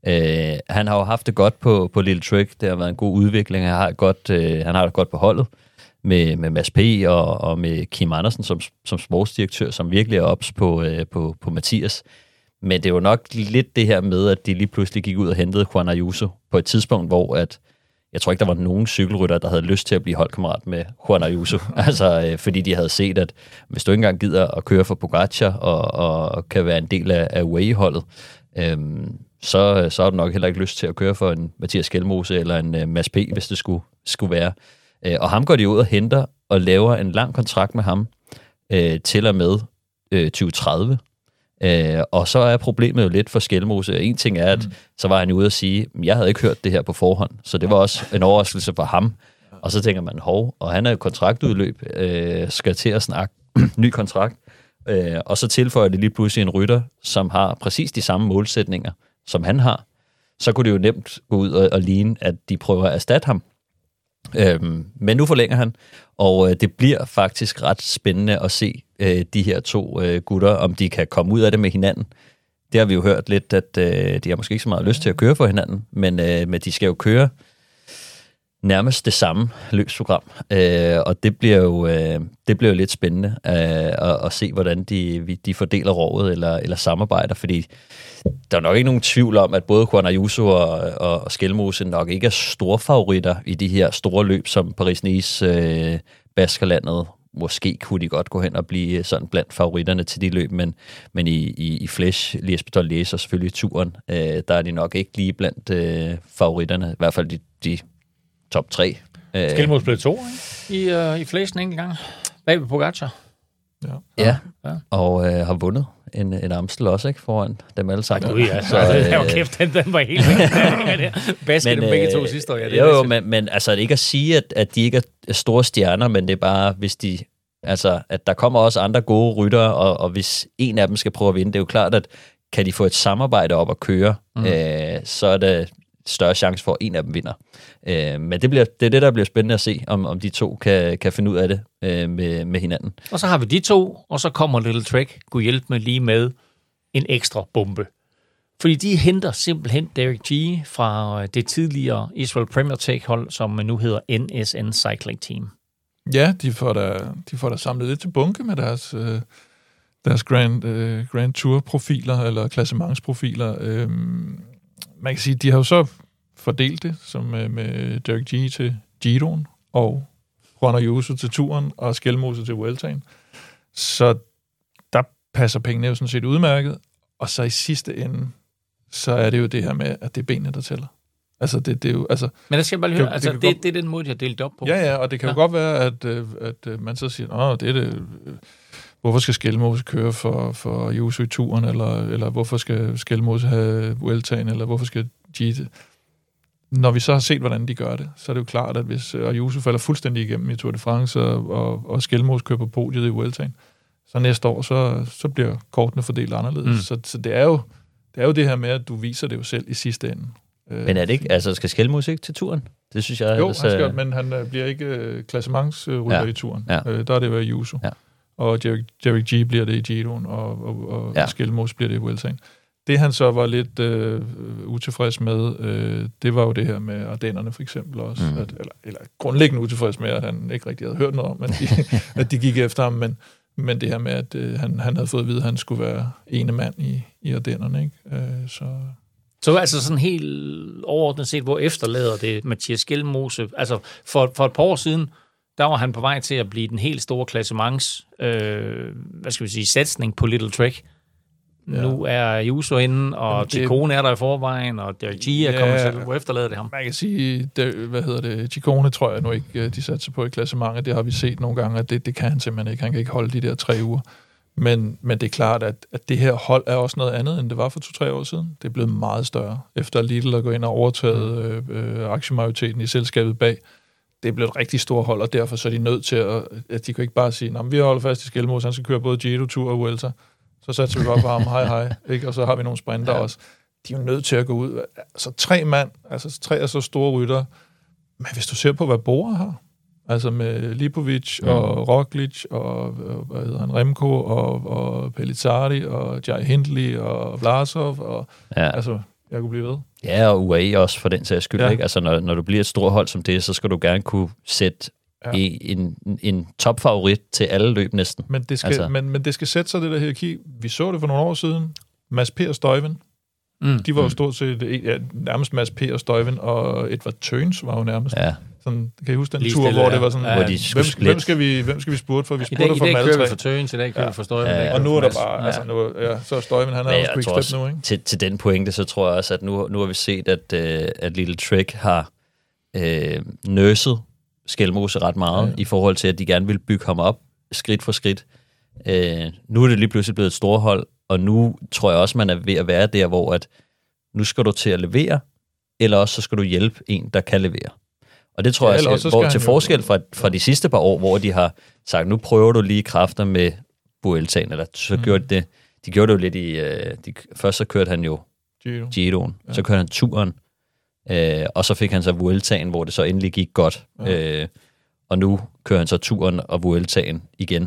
Han har jo haft det godt på Little Trek. Det har været en god udvikling. Han har det godt på holdet med Mads P. og med Kim Andersen som sportsdirektør, som virkelig er ops på Mathias. Men det er jo nok lidt det her med, at de lige pludselig gik ud og hentede Juan Ayuso på et tidspunkt, hvor at jeg tror ikke, der var nogen cykelrytter, der havde lyst til at blive holdkammerat med Juan Ayuso. Altså, fordi de havde set, at hvis du ikke engang gider at køre for Pogacar og kan være en del af Way-holdet, så har du nok heller ikke lyst til at køre for en Mathias Skelmose eller en Mads P., hvis det skulle være. Og ham går de ud og henter og laver en lang kontrakt med ham til og med 2030. Og så er problemet jo lidt for Skelmose. En ting er, at så var han ude at sige, at jeg havde ikke hørt det her på forhånd, så det var også en overraskelse for ham. Og så tænker man, og han er jo kontraktudløb, skal til at snakke ny kontrakt. Og så tilføjer det lige pludselig en rytter, som har præcis de samme målsætninger, som han har. Så kunne det jo nemt gå ud og ligne, at de prøver at erstatte ham. Men nu forlænger han, og det bliver faktisk ret spændende at se de her 2 gutter, om de kan komme ud af det med hinanden. Det har vi jo hørt lidt, at de har måske ikke så meget lyst til at køre for hinanden, men de skal jo køre nærmest det samme løbsprogram, og det bliver jo lidt spændende at se, hvordan de fordeler rovet eller samarbejder, fordi der er nok ikke nogen tvivl om, at både Juan Ayuso og Skelmose nok ikke er store favoritter i de her store løb, som Paris-Nice, Baskerlandet. Måske kunne de godt gå hen og blive sådan blandt favoritterne til de løb, men i Flèche, Liège-Bastogne-Liège og selvfølgelig turen, der er de nok ikke lige blandt favoritterne, i hvert fald de top 3. Skelmose blev 2, ikke? I Flèche en enkelt gang. Bag ved Pogacar. Ja. Og har vundet en Amstel også, ikke? Foran dem alle sammen. Så det var kæft, den var helt væk. Basket dem begge to sidste år. Ja, men altså ikke at sige, at de ikke er store stjerner, men det er bare, hvis de... Altså, at der kommer også andre gode ryttere, og hvis en af dem skal prøve at vinde, det er jo klart, at kan de få et samarbejde op at køre, så er der større chance for, at en af dem vinder. Men det er det, der bliver spændende at se, om de to kan finde ud af det med hinanden. Og så har vi de to, og så kommer Little Trek, kunne hjælpe med lige med en ekstra bombe. Fordi de henter simpelthen Derek G. fra det tidligere Israel Premier Tech-hold, som nu hedder NSN Cycling Team. Ja, de får da samlet lidt til bunke med deres Grand Tour-profiler, eller klassementsprofiler. Man kan sige, de har jo så fordelt det, som med Derek G. til Giroen, og Juan Ayuso til Turen, og Skelmose til Vueltaen. Så der passer pengene jo sådan set udmærket, og så i sidste ende, så er det jo det her med, at det er benene, der tæller. Altså, det er jo... Altså, men det skal jeg bare lige høre, altså, det er den måde, de har delt op på. Ja, og det kan jo godt være, at man så siger, det er det... Hvorfor skal Skelmose køre for Ayuso i Turen, eller hvorfor skal Skelmose have Vueltaen, eller hvorfor skal G... Når vi så har set, hvordan de gør det, så er det jo klart, at hvis Ayuso falder fuldstændig igennem i Tour de France, og Skelmose kører på podiet i Vueltaen, så næste år, så bliver kortene fordelt anderledes. Så det er jo det her med, at du viser det jo selv i sidste ende. Men er det ikke, altså skal Skelmose ikke til Turen? Det synes jeg... Jo, han skal, men han bliver ikke klassementsrytter i Turen. Ja. Der er det jo Ayuso. Ja. Og Derek G. bliver det i Giroen, og Skelmose bliver det i Vueltaen. Det han så var lidt utilfreds med, det var jo det her med Ardennerne for eksempel også. Eller grundlæggende utilfreds med, at han ikke rigtig havde hørt noget om, at de gik efter ham, men det her med, at han havde fået at vide, at han skulle være ene mand i Ardennerne. Ikke? Så altså sådan helt overordnet set, hvor efterlader det Mathias Skelmose? Altså for et par år siden, der var han på vej til at blive den helt store klassements, satsning på Little Trek. Ja. Nu er Ayuso inde, og Ciccone er der i forvejen, og Derek G. er kommet til. Hvor efterlader det ham? Man kan sige, Ciccone tror jeg nu ikke, de satser på i klassementet. Det har vi set nogle gange, at det kan han simpelthen ikke. Han kan ikke holde de der 3 uger. Men det er klart, at det her hold er også noget andet, end det var for 2-3 år siden. Det er blevet meget større. Efter Lidl at gå ind og overtaget aktiemajoriteten i selskabet bag, det er blevet et rigtig stort hold, og derfor så er de nødt til at de kan ikke bare sige, vi holder fast i Skelmose, han skal køre både Giro, Tour og Vuelta. Så satser vi godt på ham, hej, ikke? Og så har vi nogle sprinter også. De er jo nødt til at gå ud. Altså 3 mand, altså 3 af så store rytter. Men hvis du ser på, hvad Bora har, altså med Lipovic og Roglic og hvad hedder han, Remco og Pellizzari og Jai Hindley og Vlasov og altså jeg kunne blive ved. Ja, og UAE også for den sags skyld, ikke? Altså når du bliver et stort hold som det, så skal du gerne kunne sætte en topfavorit til alle løb næsten. Men det skal, men det skal sætte sig, det der hierarki. Vi så det for nogle år siden. Mads P. og Stuyven. De var jo stort set nærmest Mads P. og Stuyven, og Edvard Tøns var jo nærmest. Ja. Sådan, kan I huske den tur, hvor det var sådan, hvem skal vi spurte for? Vi spurgte for dem alle 3. I dag kører vi for Tøns, i dag kører vi for Stuyven. Og nu er der bare, så Stuyven, han har også quickstep nu, ikke? Til den pointe, så tror jeg også, at nu har vi set, at Little Trek har nurset Skelmose ret meget, i forhold til, at de gerne vil bygge ham op, skridt for skridt. Nu er det lige pludselig blevet et storhold, og nu tror jeg også, man er ved at være der, hvor at nu skal du til at levere, eller også så skal du hjælpe en, der kan levere. Og det tror jeg, hvor til forskel fra de sidste par år, hvor de har sagt, nu prøver du lige kræfter med Vueltaen, eller så gjorde de gjorde det jo lidt i... først så kørte han jo Giroen, så kørte han Turen, og så fik han så Vueltaen, hvor det så endelig gik godt. Og nu kører han så Turen og Vueltaen igen.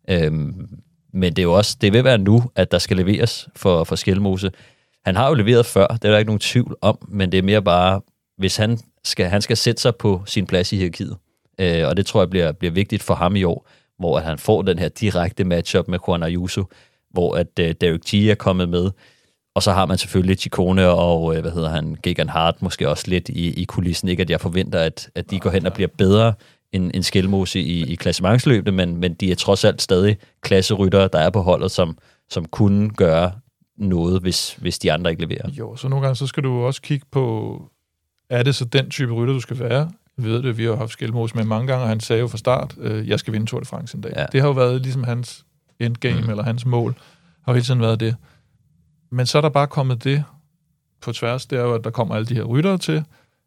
Men det er jo også, det vil være nu, at der skal leveres for Skelmose. Han har jo leveret før, det er der ikke nogen tvivl om, men det er mere bare, hvis han skal sætte sig på sin plads i hierarkiet. Og det tror jeg bliver vigtigt for ham i år, hvor at han får den her direkte matchup med Juan Ayuso, hvor at Derek G. er kommet med. Og så har man selvfølgelig Ciccone og, Geoghegan Hart måske også lidt i kulissen. Ikke at jeg forventer, at de går hen og bliver bedre end Skelmose i klassementsløbet, men de er trods alt stadig klasseryttere, der er på holdet, som kunne gøre noget, hvis de andre ikke leverer. Jo, så nogle gange så skal du også kigge på, er det så den type rytter, du skal være? Jeg ved det, vi har haft Skelmose med mange gange, og han sagde jo fra start, jeg skal vinde Tour de France en dag. Ja. Det har jo været ligesom hans endgame, eller hans mål, har hele tiden været det. Men så er der bare kommet det på tværs, det er jo, at der kommer alle de her ryttere til.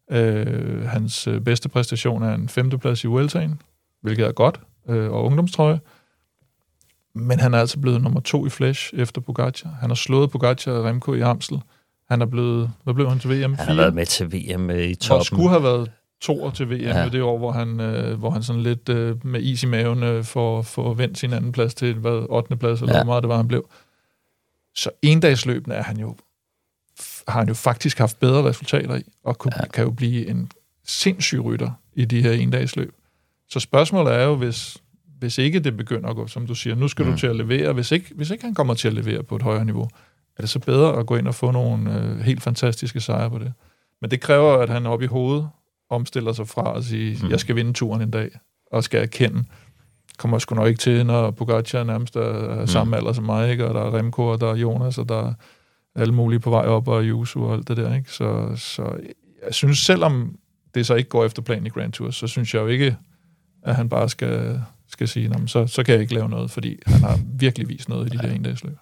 Hans bedste præstation er en 5. plads i Vueltaen, hvilket er godt, og ungdomstrøje. Men han er altså blevet nummer 2 i Flash efter Pogacar. Han har slået Pogacar og Remco i Amstel. Han er blevet, hvad blev han til VM? Han har været med til VM i toppen. Og skulle have været 2'er til VM det år, hvor han sådan lidt med is i maven får vendt sin anden plads til 8. plads, eller hvor meget det var, han blev. Så endagsløbende har han jo faktisk haft bedre resultater i, og kan jo blive en sindssyg rytter i de her endagsløb. Så spørgsmålet er jo, hvis ikke det begynder at gå, som du siger, nu skal du til at levere, hvis ikke han kommer til at levere på et højere niveau, er det så bedre at gå ind og få nogle helt fantastiske sejre på det. Men det kræver, at han oppe i hovedet omstiller sig fra at sige, jeg skal vinde turen en dag, og skal erkende, kommer sgu nok ikke til, når Pogacar nærmest er samme alder som mig, ikke? Og der er Remco, og der er Jonas, og der er alle mulige på vej op, og Yusu og alt det der. Ikke? Så jeg synes, selvom det så ikke går efter planen i Grand Tour, så synes jeg jo ikke, at han bare skal sige, så kan jeg ikke lave noget, fordi han har virkelig vist noget i de der endagsløb.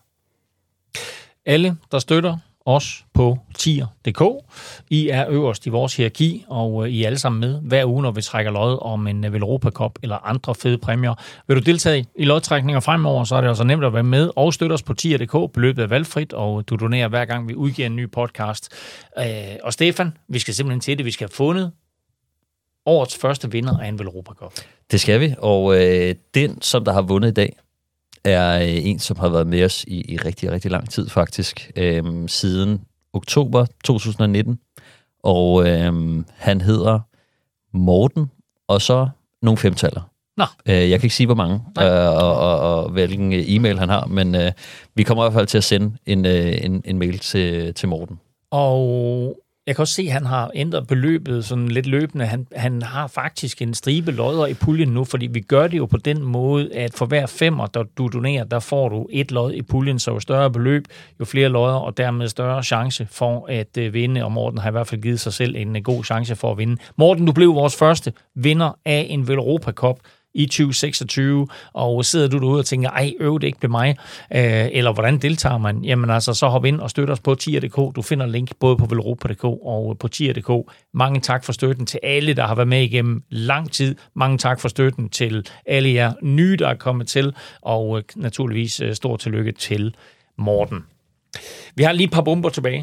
Alle, der støtter os på tier.dk. I er øverst i vores hierarki, og I er alle sammen med hver uge, når vi trækker lod om en Velropa Cup eller andre fede præmier. Vil du deltage i lodtrækninger fremover, så er det altså nemt at være med og støtte os på tier.dk. Beløbet er valgfrit, og du donerer hver gang, vi udgiver en ny podcast. Og Stefan, vi skal simpelthen til det. Vi skal have fundet årets første vinder af en Velropa Cup. Det skal vi, og den, som der har vundet i dag, er en, som har været med os i rigtig, rigtig lang tid faktisk, siden oktober 2019. Og han hedder Morten, og så nogle femtaller. Nå. Jeg kan ikke sige, hvor mange, og hvilken e-mail han har, men vi kommer i hvert fald til at sende en mail til Morten. Og jeg kan også se, at han har ændret beløbet sådan lidt løbende. Han har faktisk en stribe lodder i puljen nu, fordi vi gør det jo på den måde, at for hver 5'er, der du donerer, der får du et lod i puljen, så jo større beløb, jo flere lodder, og dermed større chance for at vinde. Og Morten har i hvert fald givet sig selv en god chance for at vinde. Morten, du blev vores første vinder af en Velropa Cup i 2026, og sidder du derude og tænker, det ikke blev mig, eller hvordan deltager man? Jamen altså, så hop ind og støt os på tier.dk. Du finder link både på velropa.dk og på tier.dk. Mange tak for støtten til alle, der har været med igennem lang tid. Mange tak for støtten til alle jer nye, der er kommet til, og naturligvis stor tillykke til Morten. Vi har lige et par bomber tilbage.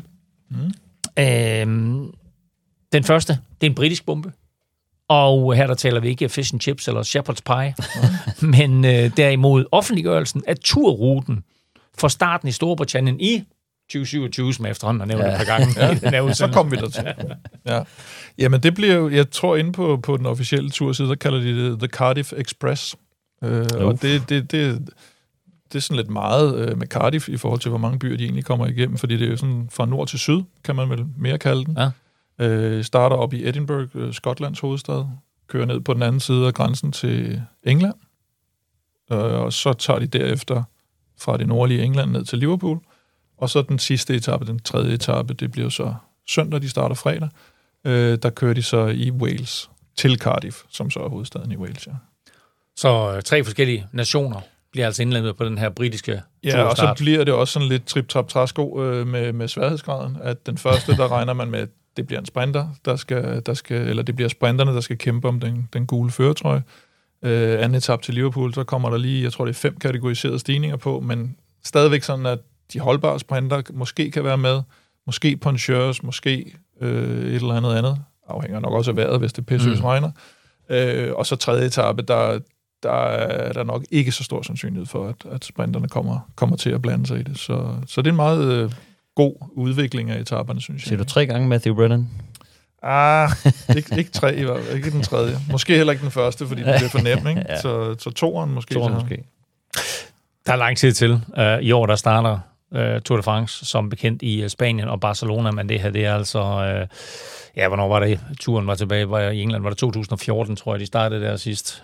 Den første, det er en britisk bombe. Og her der taler vi ikke fish and chips eller shepherd's pie, men derimod offentliggørelsen af turruten for starten i Storbritannien i 2027, som efterhånden har nævnt et par gange. Så kom vi der til. Ja. Jamen det bliver jo, jeg tror inde på den officielle turside, der kalder de det The Cardiff Express. Og det er sådan lidt meget med Cardiff i forhold til, hvor mange byer de egentlig kommer igennem, fordi det er jo sådan fra nord til syd, kan man vel mere kalde den. Ja. Starter op i Edinburgh, Skotlands hovedstad, kører ned på den anden side af grænsen til England, og så tager de derefter fra det nordlige England ned til Liverpool, og så den sidste etape, den tredje etape, det bliver så søndag, de starter fredag, der kører de så i Wales til Cardiff, som så er hovedstaden i Wales, ja. Så 3 forskellige nationer bliver altså indlandet på den her britiske turstart. Ja, og så bliver det også sådan lidt trip-trap-træsko med sværhedsgraden, at den første, der regner man med, det bliver en sprinter, eller det bliver sprinterne, der skal kæmpe om den gule førertrøje. Anden etape til Liverpool, så kommer der lige, jeg tror det er 5 kategoriserede stigninger på, men stadigvæk sådan, at de holdbare sprinter måske kan være med, måske poncheurs, måske et eller andet, afhænger nok også af vejret, hvis det pissøs regner. Og så tredje etape, der er der nok ikke så stor sandsynlighed for, at sprinterne kommer til at blande sig i det. Så det er en meget god udvikling af etaperne, synes jeg. Siger du 3 gange Matthew Brennan? Ikke 3 i hvert fald. Ikke den tredje. Måske heller ikke den første, fordi det bliver for nemt, ikke? Ja. Så 2'eren måske. Der er lang tid til. I år, der starter Tour de France, som bekendt i Spanien og Barcelona, men det her, det er altså... hvornår var det? Turen var tilbage i England. Var det 2014, tror jeg, de startede der sidst,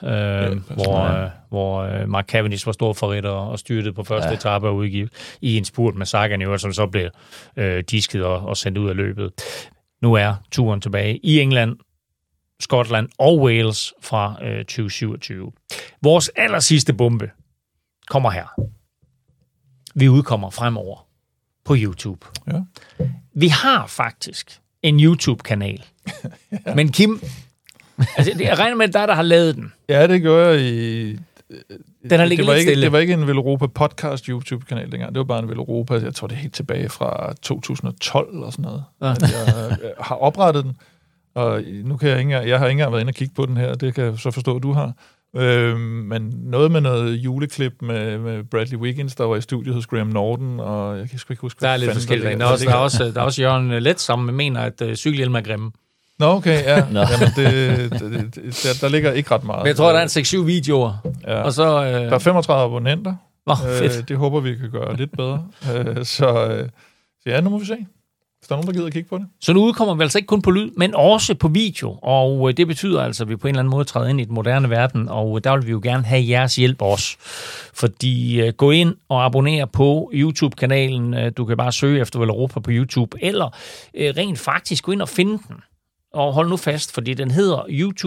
hvor Mark Cavendish var stor favoritter og styrtede på første etape og udgivet i en spurt med Sagan, som så blev disket og sendt ud af løbet. Nu er turen tilbage i England, Skotland og Wales fra 2027. Vores allersidste bombe, kommer her. Vi udkommer fremover på YouTube. Ja. Vi har faktisk en YouTube-kanal. Ja. Men Kim, altså, jeg regner med, at der har lavet den. Ja, det gjorde jeg i... Den har ligget lidt stille. Det var ikke en Velropa podcast YouTube-kanal dengang. Det var bare en Velropa. Jeg tror, det er helt tilbage fra 2012 eller sådan noget. Ja. At jeg har oprettet den. Og nu kan jeg har ikke engang været inde og kigge på den her. Det kan jeg så forstå, at du har. Men noget med noget juleklip med Bradley Wiggins, der var i studiet hos Graham Norton, og jeg kan sgu ikke huske, der er lidt forskelligt. Der er også Jørgen Let, som mener, at cykelhjelm er grimme. Nå, okay, ja. Jamen, der ligger ikke ret meget. Men jeg tror, der er en 6-7 videoer. Ja. Og så, der er 35 abonnenter. Fedt. Det håber vi kan gøre lidt bedre. Så ja, nu må vi se. Hvis der er nogen, der gider at kigge på det. Så nu udkommer vi altså ikke kun på lyd, men også på video. Og det betyder altså, at vi på en eller anden måde træder ind i den moderne verden, og der vil vi jo gerne have jeres hjælp også. Fordi gå ind og abonner på YouTube-kanalen. Du kan bare søge efter Velropa på YouTube, eller rent faktisk gå ind og finde den. Og hold nu fast, fordi den hedder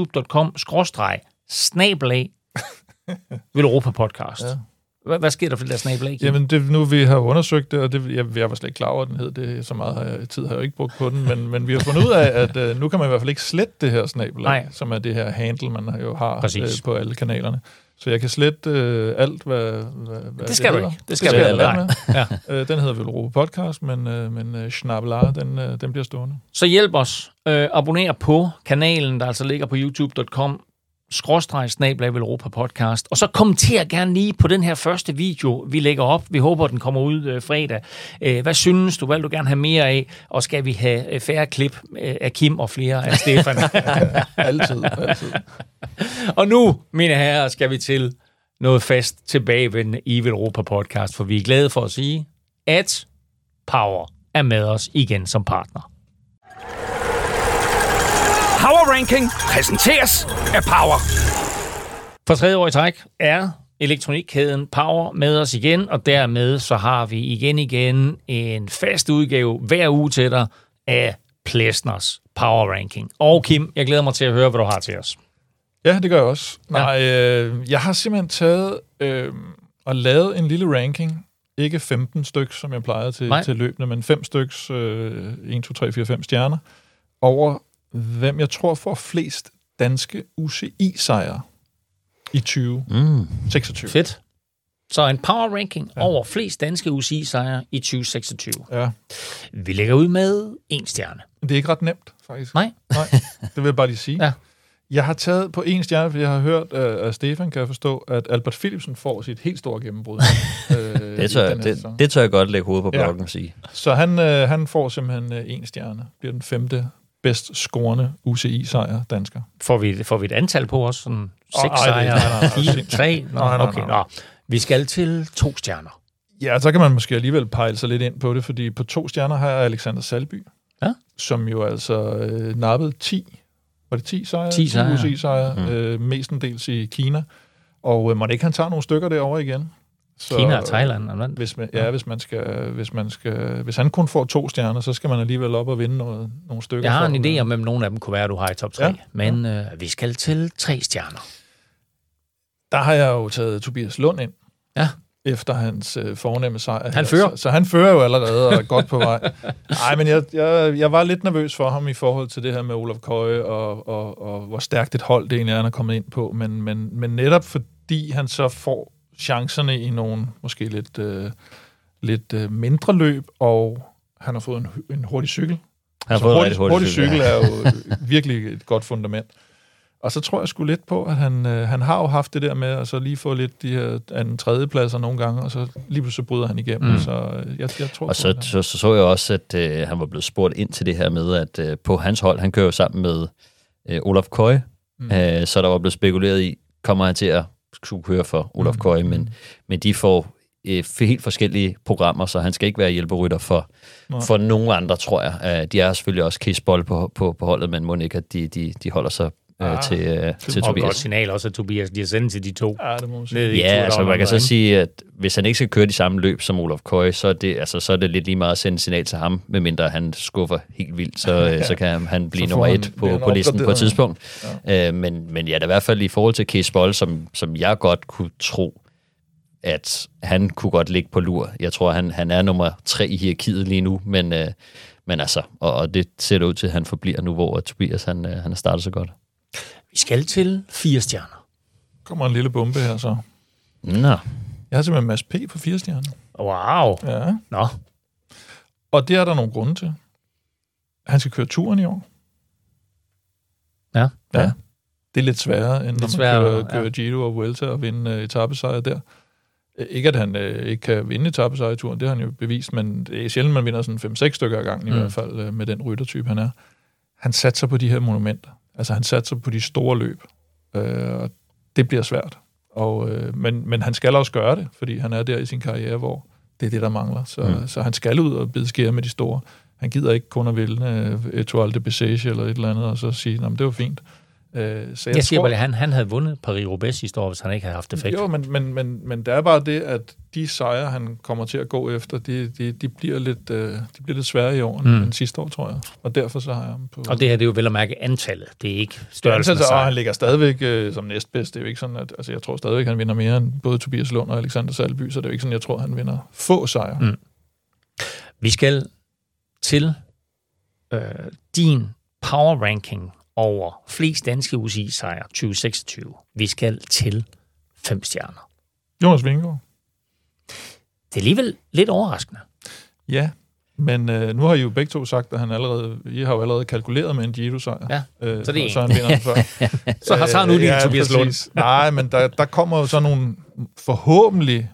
youtube.com/Velropa podcast. Ja. Hvad sker der for det der snabelag? Jamen, nu vi har undersøgt det, og jeg var slet ikke klar over, at den hed det. Så meget tid har jeg jo ikke brugt på den, men vi har fundet ud af, at nu kan man i hvert fald ikke slette det her snabelag, som er det her handle, man jo har på alle kanalerne. Så jeg kan slette alt, hvad det skal det du ikke. Det skal du ikke. Ja. Den hedder Velropa podcast, men Schnabelar, den bliver stående. Så hjælp os. Abonner på kanalen, der altså ligger på youtube.com/Velropa podcast. Og så kommenter gerne lige på den her første video, vi lægger op. Vi håber, den kommer ud fredag. Hvad synes du? Hvad vil du gerne have mere af? Og skal vi have færre klip af Kim og flere af Stefan? altid. Og nu, mine herrer, skal vi til noget fast tilbagevendende i Velropa podcast, for vi er glade for at sige, at Power er med os igen som partner. Power Ranking præsenteres af Power. For 3. år i træk er elektronikkæden Power med os igen, og dermed så har vi igen en fast udgave hver uge til dig af Plesners Power Ranking. Og Kim, jeg glæder mig til at høre, hvad du har til os. Ja, det gør jeg også. Jeg har simpelthen taget og lavet en lille ranking. Ikke 15 stykker, som jeg plejede til løbende, men 5 stykker, 1, 2, 3, 4, 5 stjerner, over hvem jeg tror får flest danske UCI-sejre i 2026. Fedt. Så en power ranking over flest danske UCI-sejre i 2026. Ja. Vi lægger ud med 1 stjerne. Det er ikke ret nemt, faktisk. Nej. Det vil jeg bare lige sige. Ja. Jeg har taget på 1 stjerne, fordi jeg har hørt af Stefan, kan jeg forstå, at Albert Philipsen får sit helt store gennembrud. det tør jeg godt lægge hovedet på bloggen og sige. Så han får simpelthen 1 stjerne. Bliver den 5. bedst scorende UCI-sejr dansker. Får vi et antal på os? Sådan 6 sejre? 4, 3? Nej. Vi skal til 2 stjerner. Ja, så kan man måske alligevel pejle sig lidt ind på det, fordi på 2 stjerner har jeg Alexander Salby, som jo altså nappede 10 sejre? 10 sejre. UCI-sejre, mestendels i Kina. Og må det ikke, han tager nogle stykker derovre igen? Så, Kina og Thailand. Hvis han kun får 2 stjerner, så skal man alligevel op og vinde nogle stykker. Jeg har en idé om, hvem nogle af dem kunne være, du har i top 3. Ja. Men vi skal til 3 stjerner. Der har jeg jo taget Tobias Lund ind. Ja. Efter hans fornemme sejr. Han fører. Så han fører jo allerede og er godt på vej. Nej, men jeg var lidt nervøs for ham i forhold til det her med Olaf Køje, og hvor stærkt et hold det egentlig er, han er kommet ind på. Men netop fordi han så får chancerne i nogle måske lidt mindre løb, og han har fået en hurtig cykel. Hurtig cykel er jo virkelig et godt fundament. Og så tror jeg sgu lidt på, at han har jo haft det der med at så lige få lidt de her 2.3. pladser nogle gange, og så lige pludselig bryder han igennem. Så jeg tror og så jeg også, at han var blevet spurgt ind til det her med, at på hans hold, han kører jo sammen med Olaf Køje, så der var blevet spekuleret i, kommer han til at skulle køre for Olaf Køje, men de får helt forskellige programmer, så han skal ikke være hjælperytter for nogen andre, tror jeg. De er selvfølgelig også kidsbold på holdet, men må ikke, at de holder sig til Tobias. Og godt signal også, at Tobias de har sendt til de 2. Ja, det må man sige. Ja, altså man kan så sige, at hvis han ikke skal køre de samme løb som Olaf Køje, så er det lidt lige meget at sende signal til ham, medmindre han skuffer helt vildt, så kan han blive nummer 1 på listen på et tidspunkt. Ja. Men ja, det er i hvert fald i forhold til Case Boll, som jeg godt kunne tro, at han kunne godt ligge på lur. Jeg tror, han er nummer 3 i hierarkiet lige nu, men altså, og det ser det ud til, at han forbliver nu, hvor Tobias han har startet så godt. Vi skal til 4 stjerner. Kommer en lille bombe her så. Nå. Jeg har simpelthen Mads P. på 4 stjerner. Wow. Ja. Nå. Og det er der nogle grunde til. Han skal køre turen i år. Ja. Det er lidt sværere, end lidt når man kører Giro og Vuelta og vinde etapesejre der. Ikke at han ikke kan vinde etapesejre i turen, det har han jo bevist, men det er sjældent, man vinder sådan 5-6 stykker ad gangen, i hvert fald med den ryttertype, han er. Han satser på de her monumenter. Altså, han satser på de store løb. Og det bliver svært. Men han skal også gøre det, fordi han er der i sin karriere, hvor det er det, der mangler. Så han skal ud og bide skære med de store. Han gider ikke kun at vælge Etoile de Bessèges eller et eller andet, og så sige, det var fint. Så jeg siger bare, han havde vundet Paris-Roubaix sidste år, hvis han ikke havde haft effekt. Jo, men der er bare det, at de sejre, han kommer til at gå efter, de bliver lidt svære i år end sidste år, tror jeg. Og derfor så har jeg ham på... Og det her, det er jo vel at mærke antallet. Det er ikke størrelsen af sejre. Og han ligger stadigvæk som næstbedst. Det er jo ikke sådan, at... Altså, jeg tror stadigvæk, han vinder mere end både Tobias Lund og Alexander Salby, så det er jo ikke sådan, jeg tror, han vinder få sejre. Vi skal til din power ranking over flest danske UCI-sejre 2026. Vi skal til 5 stjerner. Jonas Vingegaard. Det er alligevel lidt overraskende. Ja, men nu har I jo begge to sagt, at I har jo allerede kalkuleret med en Giro-sejr. Ja, så det er så han vinder den før. Så har han nu din Tobias Lund. Nej, men der kommer jo så nogle forhåbentlig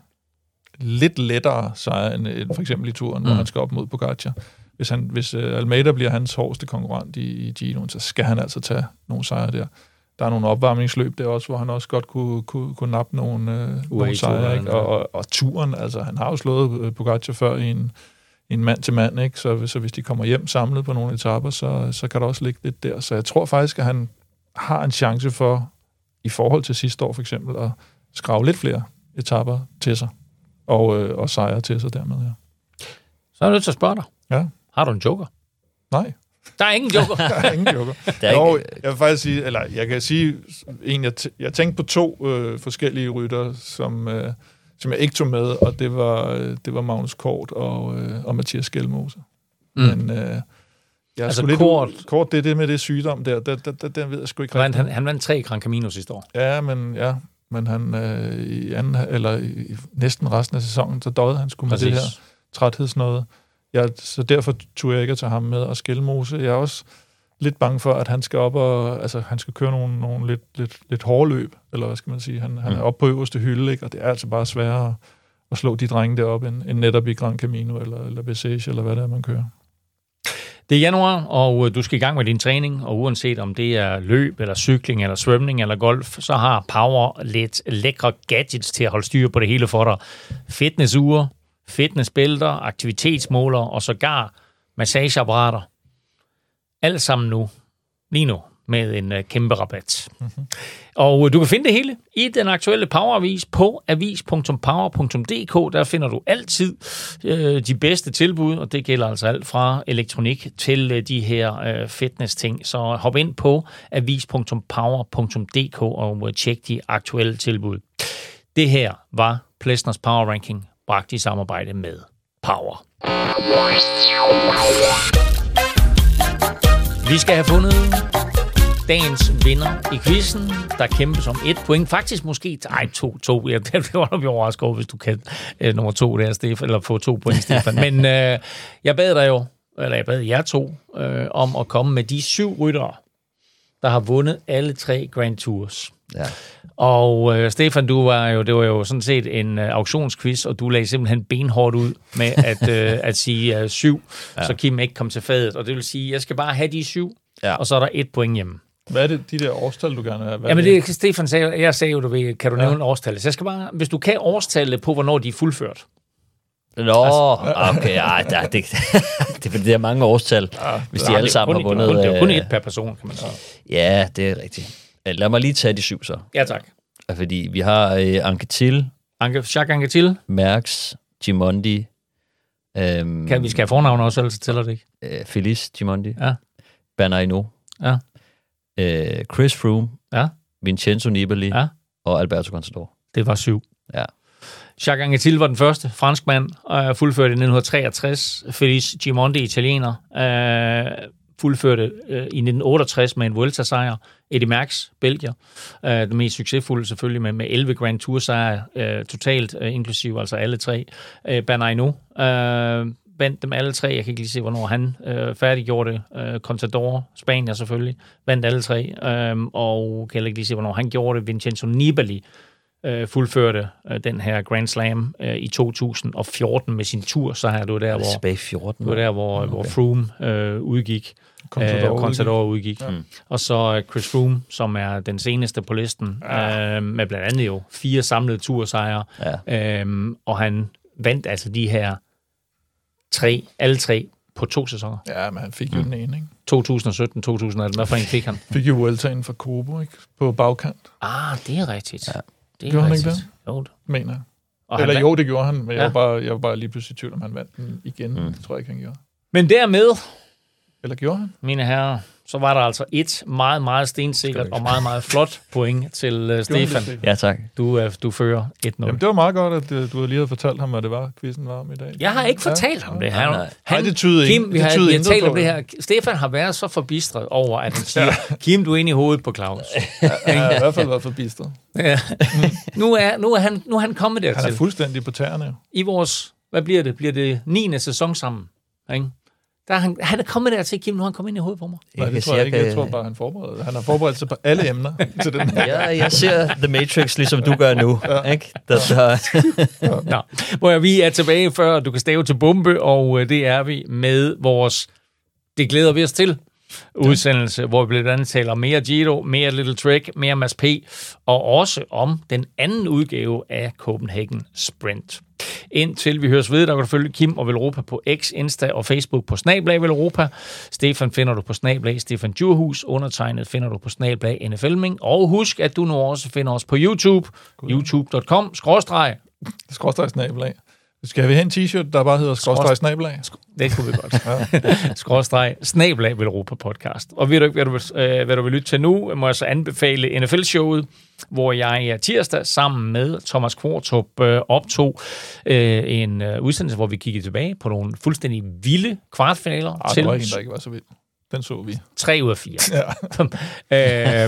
lidt lettere sejre end for eksempel i turen, hvor han skal op mod Pogacar. Hvis Almeida bliver hans hårdeste konkurrent i Giroen, så skal han altså tage nogle sejre der. Der er nogle opvarmningsløb der også, hvor han også godt kunne nappe nogle sejre. Ikke? Og turen, altså han har jo slået Pogacar før i en mand til mand, ikke? Så hvis de kommer hjem samlet på nogle etaper, så kan der også ligge lidt der. Så jeg tror faktisk, at han har en chance for, i forhold til sidste år for eksempel, at skrave lidt flere etaper til sig, og sejre til sig dermed, ja. Så er jeg nødt til at spørge dig. Ja. Har du en joker? Nej. Der er ingen joker. Der er ingen joker. Jeg vil faktisk sige, eller jeg kan sige, jeg tænkte på 2 forskellige rytter, som jeg ikke tog med, og det var Magnus Kort og Mathias Skelmose. Men altså Kort, det er det med det sygdom der, den ved jeg sgu ikke rigtigt. Han vandt 3 Gran Camino sidste år. Ja, men han i anden, eller i næsten resten af sæsonen, så døde han sgu med det her træthedsnøde. Så derfor turde jeg ikke at tage ham med, og Skelmose. Jeg er også lidt bange for, at han skal op og... Altså, han skal køre nogle lidt hårde løb, eller hvad skal man sige. Han er oppe på øverste hylde, ikke? Og det er altså bare sværere at slå de drenge deroppe, end netop i Gran Camino, eller Bessèges, eller hvad det er, man kører. Det er januar, og du skal i gang med din træning, og uanset om det er løb, eller cykling, eller svømning, eller golf, så har Power lidt lækre gadgets til at holde styr på det hele for dig. Fitnessure, fitnessbælter, aktivitetsmåler og sågar massageapparater. Alt sammen lige nu, med en kæmpe rabat. Og du kan finde det hele i den aktuelle Power-avis på avis.power.dk. Der finder du altid de bedste tilbud, og det gælder altså alt fra elektronik til de her fitness-ting. Så hop ind på avis.power.dk og tjek de aktuelle tilbud. Det her var Plesners Power Ranking, bragt i samarbejde med Power. Vi skal have fundet dagens vinder i quizzen, der kæmpes om 1 point. Faktisk måske... Ej, 2. Ja, det var vi overrasket over, hvis du kan nummer 2 der, Stefan, eller få 2 point, Stefan. Men jeg bad jer 2 om at komme med de 7 ryttere, der har vundet alle 3 Grand Tours. Ja. Og Stefan, det var jo sådan set en auktionsquiz, og du lagde simpelthen benhårdt ud med at sige 7, så Kim ikke kom til fadet. Og det vil sige, at jeg skal bare have de 7, og så er der 1 point hjemme. Hvad er det, de der årstal, du gerne vil have? Jamen det Stefan sagde, jeg sagde jo, kan du nævne årstallet? Så jeg skal bare, hvis du kan årstallet på, hvornår de er fuldført. Nå, okay, det er mange årstal, hvis de alle sammen har vundet. Det er kun 1 per person, kan man sige. Ja, det er rigtigt. Lad mig lige tage de 7 så. Ja, tak. Fordi vi har Anquetil, Jacques Anquetil, Merckx, Gimondi. Vi skal have fornavn også, ellers tæller det ikke. Felice Gimondi. Ja. Bernard Hinault. Ja. Chris Froome. Ja. Vincenzo Nibali. Ja. Og Alberto Contador. Det var 7. Ja. Jacques Anquetil var den første franskmand, fuldførte i 1963. Félix Gimondi, italiener, fuldførte i 1968 med en Vuelta-sejr. Eddie Merckx, belgier, den mest succesfulde selvfølgelig med 11 Grand Tour-sejre totalt, inklusive altså alle tre. Bernardino vandt dem alle tre. Jeg kan ikke lige se, hvornår han færdiggjorde det. Contador, Spanier selvfølgelig, vandt alle tre. Og kan ikke lige se, hvornår han gjorde det. Vincenzo Nibali fuldførte den her Grand Slam i 2014 med sin tur, så her det var der, hvor Froome udgik. Contador udgik. Og så Chris Froome, som er den seneste på listen, med blandt andet jo 4 samlede tursejre. Og han vandt altså de her alle tre på 2 sæsoner. Ja, men han fik jo den ene, ikke? 2017, 2018, hvad for en fik han? Fik jo Vueltaen for Kobo, ikke? På bagkant. Det er rigtigt. Ja. Det er gjorde rigtigt. Han ikke det? Jo. Mener jeg. Og eller jo, det gjorde han, men jeg var bare lige pludselig i tvivl, om han vandt den igen. Det tror jeg ikke, han gjorde. Men dermed, eller gjorde han? Mine herrer, så var der altså et meget, meget stensikkert og meget, meget flot point til Stefan. Ja, tak. Du fører 1-0. Jamen, det var meget godt, at du lige havde fortalt ham, hvad det var, quizzen var om i dag. Jeg har ikke fortalt ham det. Nej, det tyder ikke. Kim, vi har talt om det her. Stefan har været så forbistret over, at han siger, Kim, du er inde i hovedet på Claus. Ja, i hvert fald været forbistret. Ja. Nu er han kommet dertil. Han er fuldstændig på tæerne. I vores, hvad bliver det? Bliver det 9. sæson sammen? Ikke? Han er kommet der til, Kim, nu er han kommet ind i hovedet på mig. Nej, det tror jeg ikke. Jeg tror bare, han har forberedt sig på alle emner til den her. Ja, jeg ser The Matrix, ligesom du gør nu. Ikke? Nå, hvor vi er tilbage før, du kan stave til bombe, og det er vi med vores Det glæder vi os til udsendelse, hvor vi blandt andet taler mere Giro, mere Little Trek, mere Mads P, og også om den anden udgave af Copenhagen Sprint. Indtil vi høres ved, der kan du følge Kim og Velropa på X, Insta og Facebook på /Velropa. Stefan finder du på /Stefan Djurhus. Undertegnet finder du på /NFLming. Og husk, at du nu også finder os på YouTube. youtube.com/ /snabelag. Skal vi have en t-shirt, der bare hedder /snabelag? Det kunne vi godt. /snabelag Velropa podcast. Og ved du ikke, hvad du vil lytte til nu, må jeg så anbefale NFL-showet, hvor jeg tirsdag sammen med Thomas Kvartrup optog en udsendelse, hvor vi kiggede tilbage på nogle fuldstændig vilde kvartfinaler. Det var en, der ikke var så vild. Den så vi. 3 ud af 4. Ja.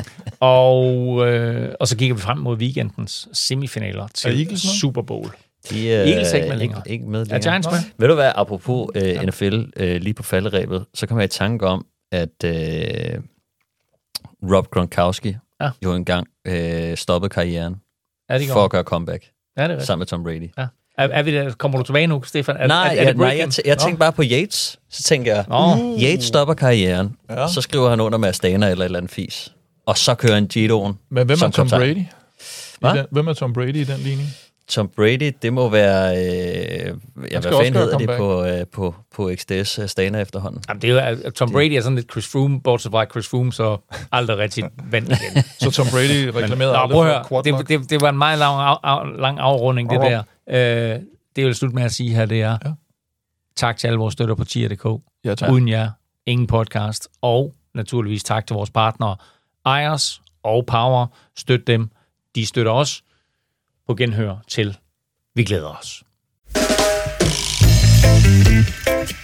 Og så kigger vi frem mod weekendens semifinaler til Super Bowl. Eagles er ikke med længere. Giants med? Ved du hvad, apropos NFL, lige på falderebet, så kommer jeg i tanke om, at Rob Gronkowski jo engang stoppede karrieren for at gøre comeback sammen med Tom Brady. Ja. Er vi der? Kommer du tilbage nu, Stefan? Jeg tænkte bare på Yates. Så tænker jeg, Yates stopper karrieren, så skriver han under med Astana eller et eller andet fis. Og så kører han Giroen. Men hvem er Tom Brady? Hvem er Tom Brady i den ligning? Tom Brady, det må være... hvad fanden hedder det på XDS Astana efterhånden? Jamen, det er jo, Tom Brady er sådan lidt Chris Froome, bortset fra Chris Froome, så aldrig rigtig vandt igen. Så Tom Brady reklamerede aldrig for quarterback? Det var en meget lang afrunding, det der. Det jeg vil slutte med at sige her, det er tak til alle vores støtter på tier.dk. Ja, tak. Uden jer, ingen podcast. Og naturligvis tak til vores partnere, Ejers og Power. Støt dem. De støtter os. På genhør til Vi glæder os.